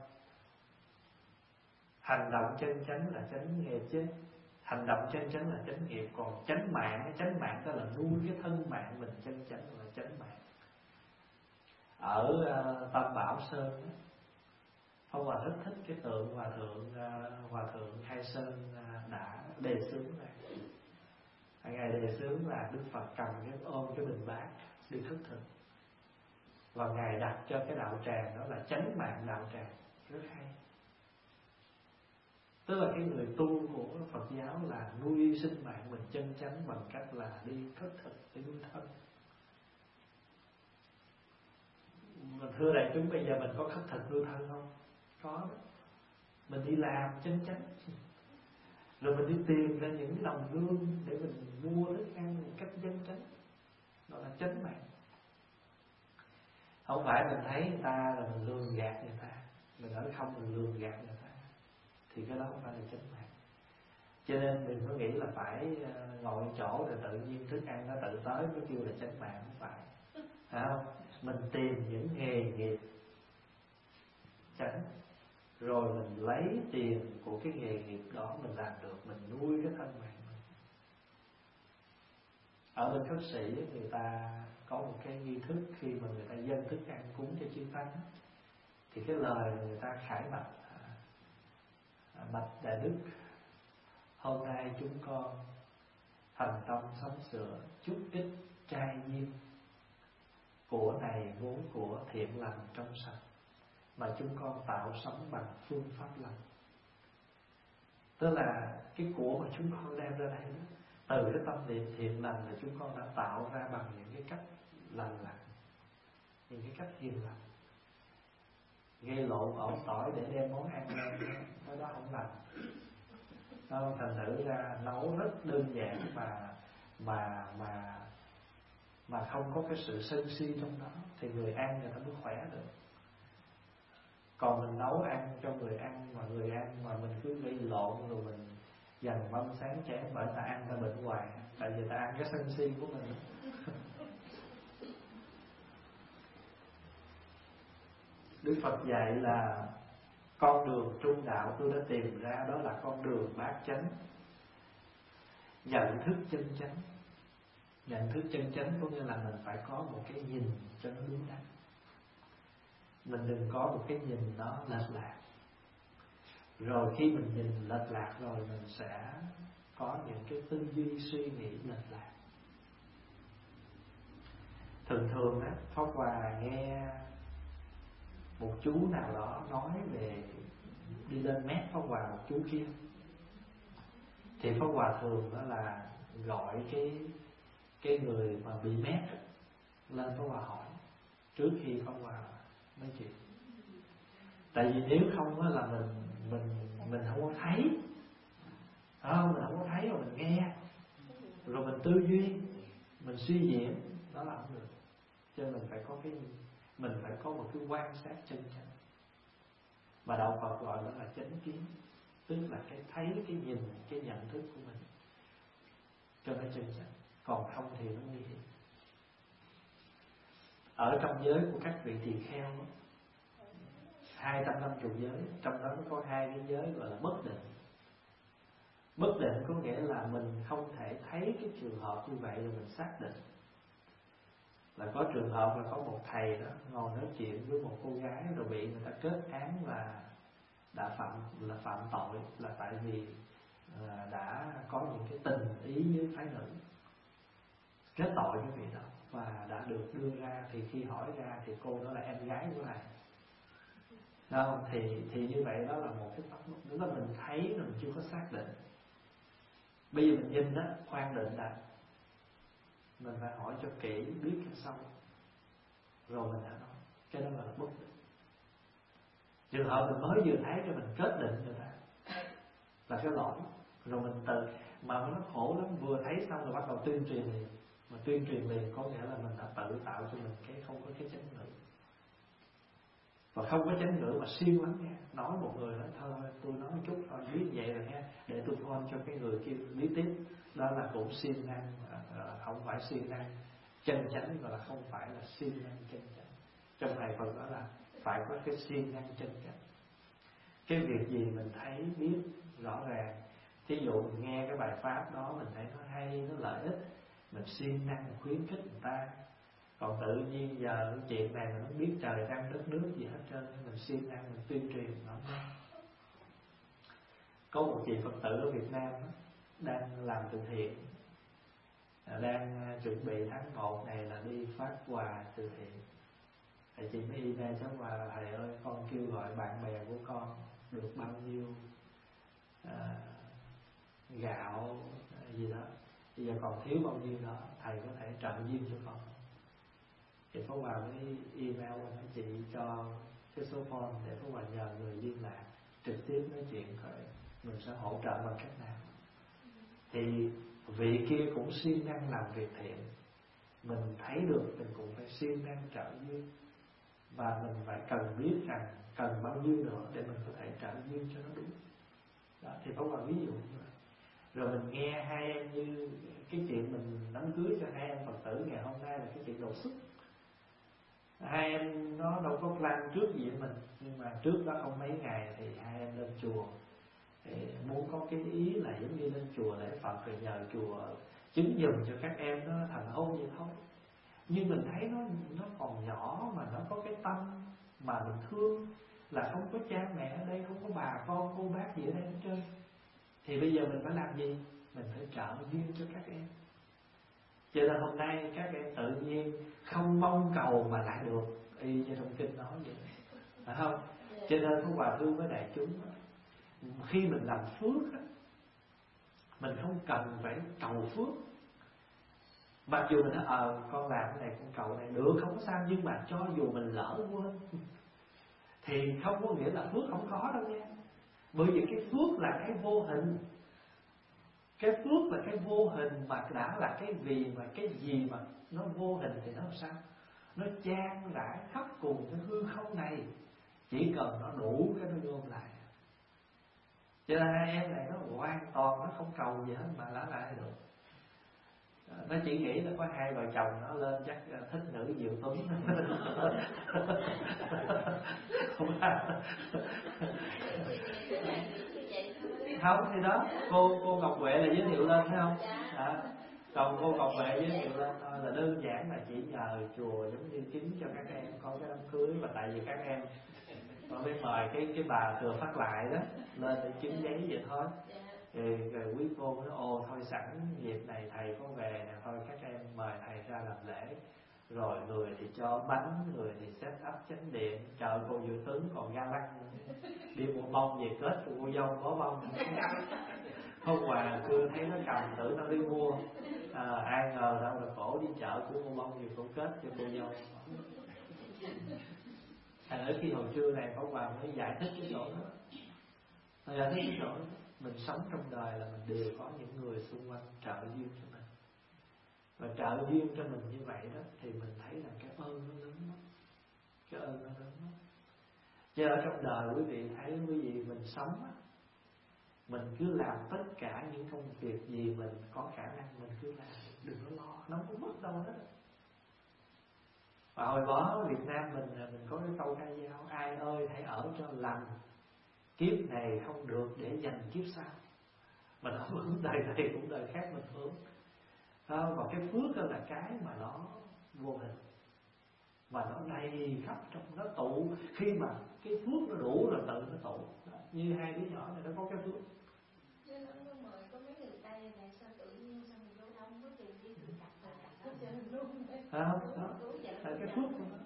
Hành động chân chánh là chánh nghiệp chứ. Hành động chân chánh là chánh nghiệp. Còn chánh mạng đó là nuôi cái thân mạng mình chân chánh là chánh mạng. Ở Tam Bảo Sơn đó, Pháp Hòa rất thích cái tượng Hòa thượng Khai Sơn đã đề xướng này. Ngài đề xướng là Đức Phật cầm cái ôm cái bình bát đi khất thực, và Ngài đặt cho cái đạo tràng đó là chánh mạng đạo tràng. Rất hay. Tức là cái người tu của Phật giáo là nuôi sinh mạng mình chân chánh bằng cách là đi khất thực để nuôi thân. Thưa đại chúng, bây giờ mình có khất thực nuôi thân không? Có đó. Mình đi làm chân chánh, rồi mình đi tìm ra những cái đồng lương để mình mua thức ăn một cách chân chánh, đó là chánh mạng. Không phải mình thấy người ta là mình lường gạt người ta, mình nói không, mình lường gạt người ta, thì cái đó không phải là chánh mạng. Cho nên đừng có nghĩ là phải ngồi chỗ rồi tự nhiên thức ăn nó tự tới mới kêu là chánh mạng. Không phải, phải không? Mình tìm những nghề nghiệp chánh, rồi mình lấy tiền của cái nghề nghiệp đó mình làm được, mình nuôi cái thân mạng mình. Ở bên khất sĩ người ta có một cái nghi thức, khi mà người ta dâng thức ăn cúng cho chư tăng, thì cái lời người ta khải bạch: bạch đại đức, hôm nay chúng con thành tâm sống sửa chút ít trai diêm, của này vốn của thiện lành trong sạch, mà chúng con tạo sống bằng phương pháp lành. Tức là cái của mà chúng con đem ra đây đó, từ cái tâm niệm thiện lành là chúng con đã tạo ra bằng những cái cách lành lặn, những cái cách hiền lành. Gây lộn ổn tỏi để đem món ăn lên, đó không lành. Đó, thành thử ra nấu rất đơn giản mà không có cái sự sân si trong đó, thì người ăn người ta mới khỏe được. Còn mình nấu ăn cho người ăn mà người ăn mà mình cứ gây lộn, rồi mình dằn mâm sáng chén, bởi ta ăn ta bệnh hoài, tại vì ta ăn cái sân si của mình. Đức Phật dạy là con đường trung đạo tôi đã tìm ra, đó là con đường bát chánh, nhận thức chân chánh. Nhận thức chân chánh có nghĩa là mình phải có một cái nhìn cho nó đúng đắn. Mình đừng có một cái nhìn nó lệch lạc. Rồi khi mình nhìn lệch lạc rồi, mình sẽ có những cái tư duy suy nghĩ lệch lạc. Thường á, Pháp Hòa nghe một chú nào đó nói về đi lên mét Pháp Hòa một chú kia, thì Pháp Hòa thường đó là gọi cái người mà bị mét lên Pháp Hòa hỏi trước khi Pháp Hòa nói chuyện. Tại vì nếu không á là mình không có thấy, mình không có thấy, rồi mình nghe, rồi mình tư duy, mình suy diễn, đó là không được. Cho nên mình phải có một cái quan sát chân chánh, mà đạo Phật gọi đó là chánh kiến, tức là cái thấy, cái nhìn, cái nhận thức của mình cho nó chân chánh. Còn không thì nó nguy hiểm. Ở trong giới của các vị tỳ kheo 250 giới, trong đó nó có 2 cái giới gọi là bất định. Bất định có nghĩa là mình không thể thấy cái trường hợp như vậy rồi mình xác định. Là có trường hợp là có một thầy đó ngồi nói chuyện với một cô gái rồi bị người ta kết án là đã phạm tội, là tại vì đã có những cái tình ý với phái nữ, kết tội cái vị đó, và đã được đưa ra. Thì khi hỏi ra thì cô đó là em gái của thầy. Đâu, thì như vậy đó là một cái pháp luật. Nếu mà mình thấy mình chưa có xác định. Bây giờ mình nhìn đó, khoan định đã, mình phải hỏi cho kỹ, biết cho xong rồi mình đã nói. Cái đó là bất định. Trường hợp mình mới vừa thấy cho mình kết định người ta là cái lỗi. Rồi mình tự mà nó khổ lắm, vừa thấy xong rồi bắt đầu tuyên truyền liền. Mà tuyên truyền liền có nghĩa là mình đã tự tạo cho mình cái không có cái chánh ngữ. Và không có chánh ngữ mà siêng lắm nha. Nói một người nói thôi tôi nói một chút thôi, biết vậy rồi nha, để tôi phone cho cái người kia biết tiếp. Đó là cũng siêng năng, không phải siêng năng chân chánh, mà là không phải là siêng năng chân chánh. Trong này phần đó là phải có cái siêng năng chân chánh. Cái việc gì mình thấy biết rõ ràng. Thí dụ mình nghe cái bài pháp đó mình thấy nó hay, nó lợi ích, mình siêng năng mình khuyến khích người ta. Còn tự nhiên giờ cái chuyện này mình không biết trời trăng đất nước gì hết trơn, mình siêng năng mình tuyên truyền nó. Có một chị Phật tử ở Việt Nam đó, đang làm từ thiện, đang chuẩn bị tháng 1 này là đi phát quà từ thiện. Thầy chị mới email cháu quà là thầy ơi, con kêu gọi bạn bè của con được bao nhiêu gạo gì đó, bây giờ còn thiếu bao nhiêu đó, thầy có thể trợ duyên cho con. Thì Pháp Hòa mới email qua anh chị cho cái số phone để Pháp Hòa nhờ người liên lạc trực tiếp nói chuyện rồi mình sẽ hỗ trợ bằng cách nào. Thì vị kia cũng siêng năng làm việc thiện, mình thấy được mình cũng phải siêng năng trợ duyên. Và mình phải cần biết rằng cần bao nhiêu nữa để mình có thể trợ duyên cho nó đúng. Đó, thì Pháp Hòa ví dụ như vậy. Rồi mình nghe hai em như cái chuyện mình đám cưới cho hai em Phật tử ngày hôm nay là cái chuyện đột xuất. Hai em nó đâu có plan trước gì với mình, nhưng mà trước đó không mấy ngày thì hai em lên chùa thì muốn có cái ý là giống như lên chùa lễ Phật rồi nhờ chùa chứng giùm cho các em nó thành hôn vậy thôi. Nhưng mình thấy nó còn nhỏ mà nó có cái tâm mà mình thương, là không có cha mẹ ở đây, không có bà con cô bác gì ở đây hết trơn. Thì bây giờ mình phải làm gì? Mình phải trợ duyên cho các em. Cho nên hôm nay các em tự nhiên không mong cầu mà lại được, y như trong kinh nói vậy, phải không? Cho nên Pháp Hòa thương với đại chúng, khi mình làm phước mình không cần phải cầu phước. Mặc dù mình nói con làm cái này, con cầu này được không có sao, nhưng mà cho dù mình lỡ quên thì không có nghĩa là phước không có đâu nha. Bởi vì cái phước là cái vô hình. Cái phước là cái vô hình mà đã là cái gì mà nó vô hình thì nó làm sao? Nó chan rải khắp cùng cái hư không này, chỉ cần nó đủ cái nó gom lại. Cho nên hai em này nó hoàn toàn nó không cầu gì hết mà lại được. Nó chỉ nghĩ là có hai vợ chồng nó lên chắc thích nữ Diệu Tuấn. Không thì đó, cô Ngọc Huệ là giới thiệu lên thấy không? Còn cô Ngọc Huệ giới thiệu lên thôi, là đơn giản là chỉ nhờ chùa giống như chứng cho các em có cái đám cưới. Và tại vì các em con mới mời cái bà Thừa Phát Lại đó lên để chứng giấy vậy thôi. Thì quý cô nói ô thôi sẵn dịp này thầy có về nè, thôi các em mời thầy ra làm lễ. Rồi người thì cho bánh, người thì set up chánh điện, chờ cô Diệu Tuấn còn ga lăng đi mua bông về kết cho cô dâu có bông. Hôm qua chưa thấy nó cầm tưởng nó đi mua, ai ngờ đâu là cổ đi chợ của mua bông về cổ kết cho cô dâu. Thành ở khi hồi trưa này Pháp Hòa mới giải thích cái chỗ đó. Giải thích cái chỗ đó, mình sống trong đời là mình đều có những người xung quanh trợ duyên cho mình. Và trợ duyên cho mình như vậy đó thì mình thấy là cái ơn nó lớn lắm. Cái ơn nó lớn lắm. Chứ ở trong đời quý vị thấy quý vị mình sống á, mình cứ làm tất cả những công việc gì mình có khả năng mình cứ làm, đừng có lo, nó không mất đâu hết. Và hồi đó ở Việt Nam mình có cái câu ca dao: ai ơi hãy ở cho lành, kiếp này không được để dành kiếp sau. Mình không hướng đời này cũng đời khác mình hướng. Còn cái phước đó là cái mà nó vô hình, mà nó đầy khắp trong, nó tụ. Khi mà cái phước nó đủ rồi tự nó tụ. Như hai đứa nhỏ này nó có cái phước. Chứ nó mời có mấy người Tây này sao tự nhiên sao mình đâu đông có tiền đi tự cặp nó cho mình luôn. Đó, là cái phước của nó.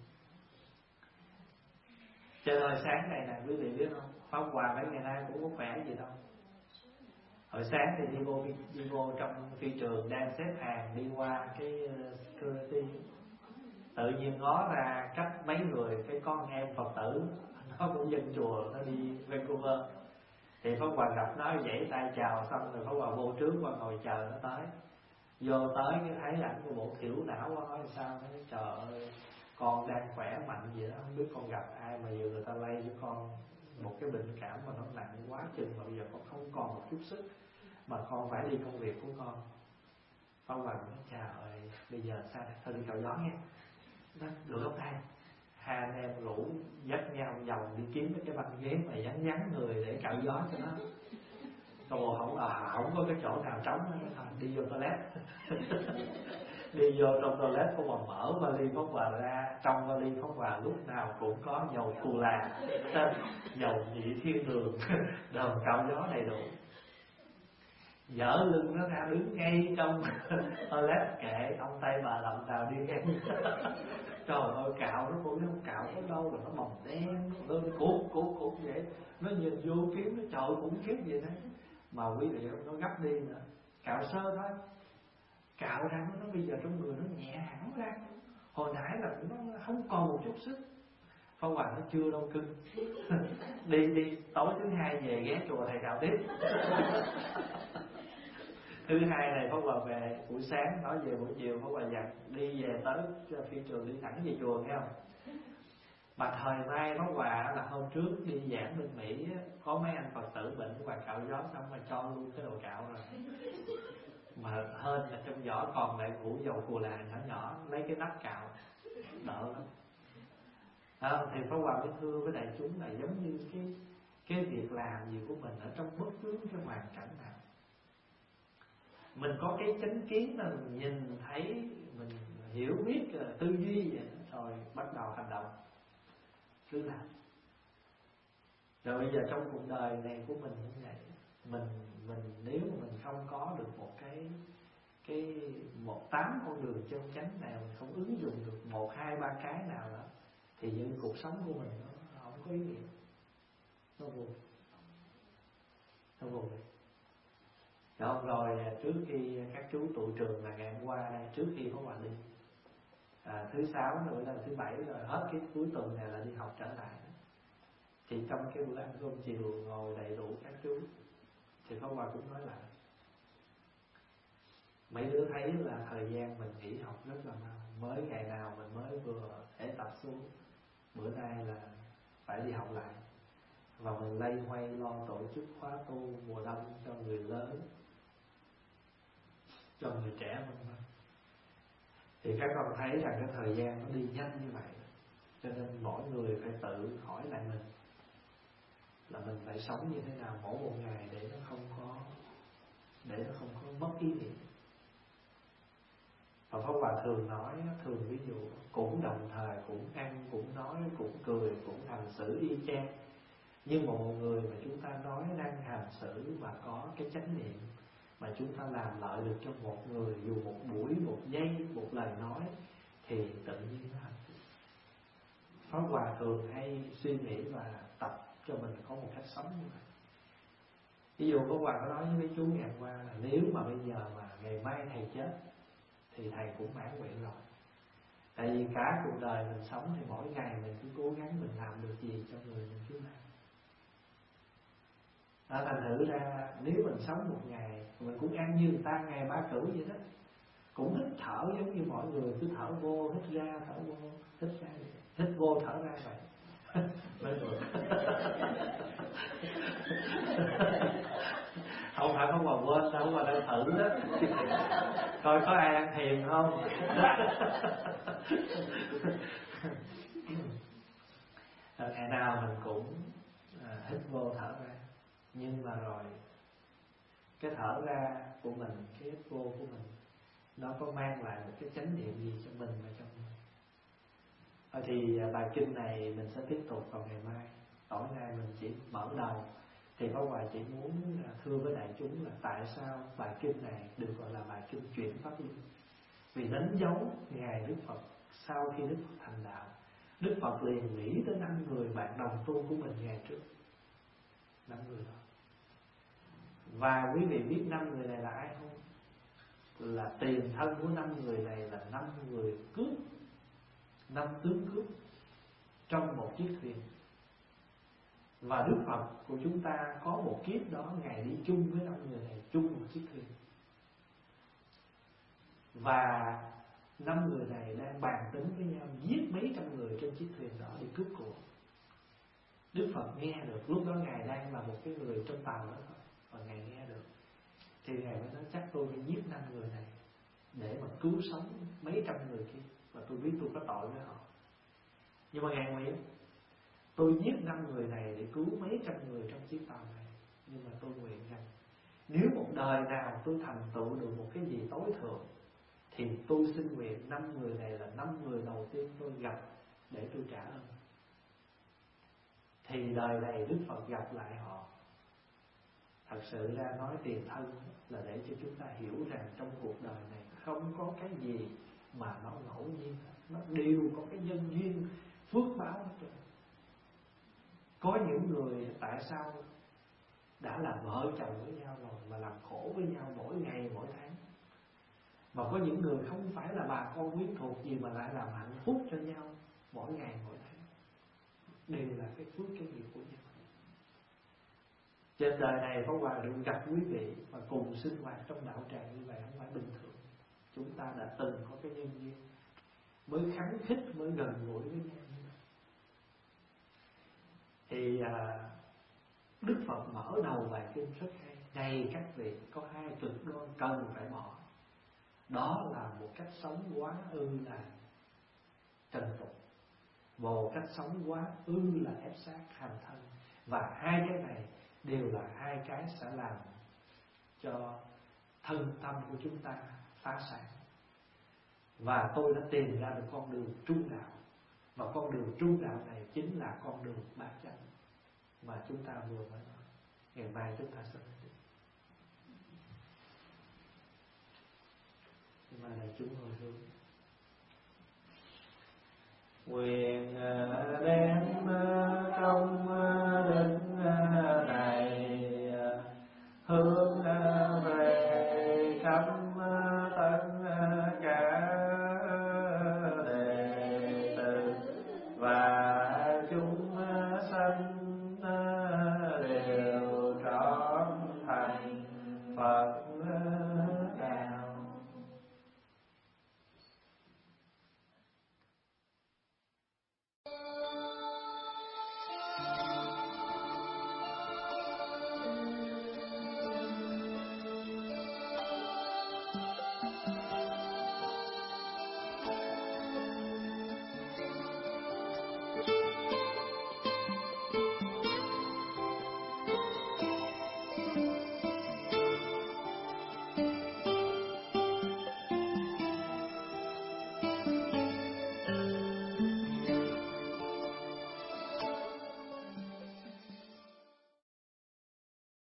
Trời ơi, sáng này nè quý vị biết không, Pháp Hòa mấy ngày nay cũng có khỏe gì đâu. Hồi sáng thì đi vô trong phi trường, đang xếp hàng đi qua cái security, tự nhiên ngó ra cách mấy người, cái con em Phật tử nó cũng dân chùa, nó đi Vancouver. Thì Pháp Hòa gặp nó, vẫy tay chào xong rồi Pháp Hòa vô trước qua ngồi chờ nó tới. Vô tới cái thấy ảnh của bộ thiểu não quá, nói sao nó nói trời ơi, con đang khỏe mạnh vậy đó, không biết con gặp ai mà giờ người ta lây với con một cái bệnh cảm mà nó nặng quá chừng mà bây giờ con không còn một chút sức mà con phải đi công việc của con. Pháp Hòa nói trời ơi, bây giờ sao thôi đi cạo gió nghe. Nó được không thầy? Hai anh em rủ dắt nhau vòng đi kiếm cái băng ghế mà nhắn người để cạo gió cho nó. Rồi không có cái chỗ nào trống thôi, đi vô toilet. Đi vô trong toilet có mà mở vali Pháp Hòa ra, trong vali Pháp Hòa lúc nào cũng có dầu cù là, dầu nhị thiên đường, đờn cạo gió đầy đủ. Dở lưng nó ra đứng ngay trong toilet, kệ ông tay bà lậm tào đi ngang. Trời ơi, cạo nó cũng không cạo tới đâu rồi nó bầm đen, nó cuộn vậy. Nó nhìn vô kiếm nó trời khủng khiếp vậy đấy. Mà quý vị nó gấp đi nữa, cạo sơ thôi, cạo ra nó bây giờ trong người nó nhẹ hẳn ra. Hồi nãy là nó không còn một chút sức. Pháp Hòa nó chưa đâu cưng. đi tối thứ hai về ghé chùa thầy cạo tiếp. Thứ hai này Pháp Hòa về buổi sáng, nói về buổi chiều Pháp Hòa dặn đi về tới phi trường đi thẳng về chùa nghe không. Mà thời nay Pháp Hòa là hôm trước đi giảng bên Mỹ, có mấy anh Phật tử bệnh Pháp Hòa cạo gió xong mà cho luôn cái đồ cạo rồi. Mà hên là trong giỏ còn lại củ dầu cù là nhỏ, lấy cái nắp cạo đỡ lắm. Thì Pháp Hòa mới thưa với đại chúng là giống như cái việc làm gì của mình ở trong bất cứ cái hoàn cảnh nào, mình có cái chánh kiến là mình nhìn thấy, mình hiểu biết, tư duy vậy rồi bắt đầu hành động, cứ làm. Rồi bây giờ trong cuộc đời này của mình như vậy, mình nếu mà mình không có được một 8 con đường chân chánh nào, mình không ứng dụng được 1, 2, 3 cái nào đó, thì những cuộc sống của mình nó không có ý nghĩa, nó buồn. Rồi trước khi các chú tụ trường là ngày hôm qua đây, trước khi có Hòa đi, thứ Sáu nữa là thứ Bảy rồi, hết cái cuối tuần này là đi học trở lại. Thì trong cái bữa ăn cơm chiều ngồi đầy đủ các chú, thì Pháp Hòa cũng nói lại mấy đứa thấy là thời gian mình nghỉ học rất là mau, mới ngày nào mình mới vừa thể tập xuống, bữa nay là phải đi học lại, và mình lay hoay lo tổ chức khóa tu mùa đông cho người lớn, cho người trẻ vân vân. Thì các con thấy rằng cái thời gian nó đi nhanh như vậy, cho nên mỗi người phải tự hỏi lại mình là mình phải sống như thế nào mỗi một ngày để nó không có mất ý nghĩa. Và Pháp Hòa thường nói, thường ví dụ cũng đồng thời cũng ăn, cũng nói, cũng cười, cũng hành xử y chang. Nhưng mà một người mà chúng ta nói năng hành xử mà có cái chánh niệm, mà chúng ta làm lợi được cho một người, dù một buổi, một giây, một lời nói, thì tự nhiên nó hạnh phúc. Pháp Hòa thường hay suy nghĩ và tập cho mình có một cách sống như vậy. Ví dụ Pháp Hòa có nói với mấy chú ngày hôm qua là nếu mà bây giờ mà ngày mai thầy chết thì thầy cũng mãn nguyện rồi. Tại vì cả cuộc đời mình sống thì mỗi ngày mình cứ cố gắng mình làm được gì cho người mình cứ làm. Thành thử ra nếu mình sống một ngày, mình cũng ăn như người ta ngày 3 cửu vậy đó, cũng hít thở giống như mọi người, cứ thở vô hít ra, thở vô hít ra, hít vô thở ra vậy. Không phải không mà quên đâu, mà đang thử đó, coi có ai ăn thiền không. Ngày nào mình cũng hít vô thở ra, nhưng mà rồi cái thở ra của mình, cái hít vô của mình, nó có mang lại một cái chánh niệm gì cho mình và cho mình. Thì bài kinh này mình sẽ tiếp tục vào ngày mai. Tối nay mình chỉ mở đầu. Thì Pháp Hòa chỉ muốn thưa với đại chúng là tại sao bài kinh này được gọi là bài kinh chuyển pháp luân. Vì đánh dấu ngày Đức Phật sau khi Đức Phật thành đạo, Đức Phật liền nghĩ tới 5 người bạn đồng tu của mình ngày trước. 5 người đó. Và quý vị biết 5 người này là ai không? Là tiền thân của 5 người này là 5 người cướp, 5 tướng cướp trong một chiếc thuyền. Và Đức Phật của chúng ta có một kiếp đó, Ngài đi chung với 5 người này, chung một chiếc thuyền. Và 5 người này đang bàn tính với nhau giết mấy trăm người trên chiếc thuyền đó để cướp của. Đức Phật nghe được, lúc đó Ngài đang là một cái người trong tàu đó thôi, và Ngài nghe được. Thì Ngài mới nói chắc tôi phải giết 5 người này để mà cứu sống mấy trăm người kia, và tôi biết tôi có tội với họ. Nhưng mà Ngài nguyện tôi giết 5 người này để cứu mấy trăm người trong chiếc tàu này. Nhưng mà tôi nguyện rằng nếu một đời nào tôi thành tựu được một cái gì tối thượng, thì tôi xin nguyện 5 người này là 5 người đầu tiên tôi gặp để tôi trả ơn. Thì đời này Đức Phật gặp lại họ. Thật sự ra nói tiền thân là để cho chúng ta hiểu rằng trong cuộc đời này không có cái gì mà nó ngẫu nhiên, nó đều có cái nhân duyên phước báo hết trơn. Có những người tại sao đã là vợ chồng với nhau rồi mà làm khổ với nhau mỗi ngày mỗi tháng, mà có những người không phải là bà con quyến thuộc gì mà lại làm hạnh phúc cho nhau mỗi ngày mỗi tháng, đều là cái phước cái nghiệp của nhau. Trên đời này Pháp Hòa được gặp quý vị và cùng sinh hoạt trong đạo tràng như vậy không phải bình thường. Chúng ta đã từng có cái nhân duyên mới khắng khích, mới gần gũi với nhau như vậy. Thì Đức Phật mở đầu bài kinh rất hay. Này các vị, có 2 cực đoan cần phải bỏ. Đó là một cách sống quá ư là trần tục, một cách sống quá ư là ép sát hành thân. Và 2 cái này đều là 2 cái sẽ làm cho thân tâm của chúng ta phá sản. Và tôi đã tìm ra được con đường trung đạo. Và con đường trung đạo này chính là con đường bát chánh mà chúng ta vừa mới nói. Ngày mai chúng ta sẽ nói tiếp. Nhưng mà này chúng hồi hướng. Nguyện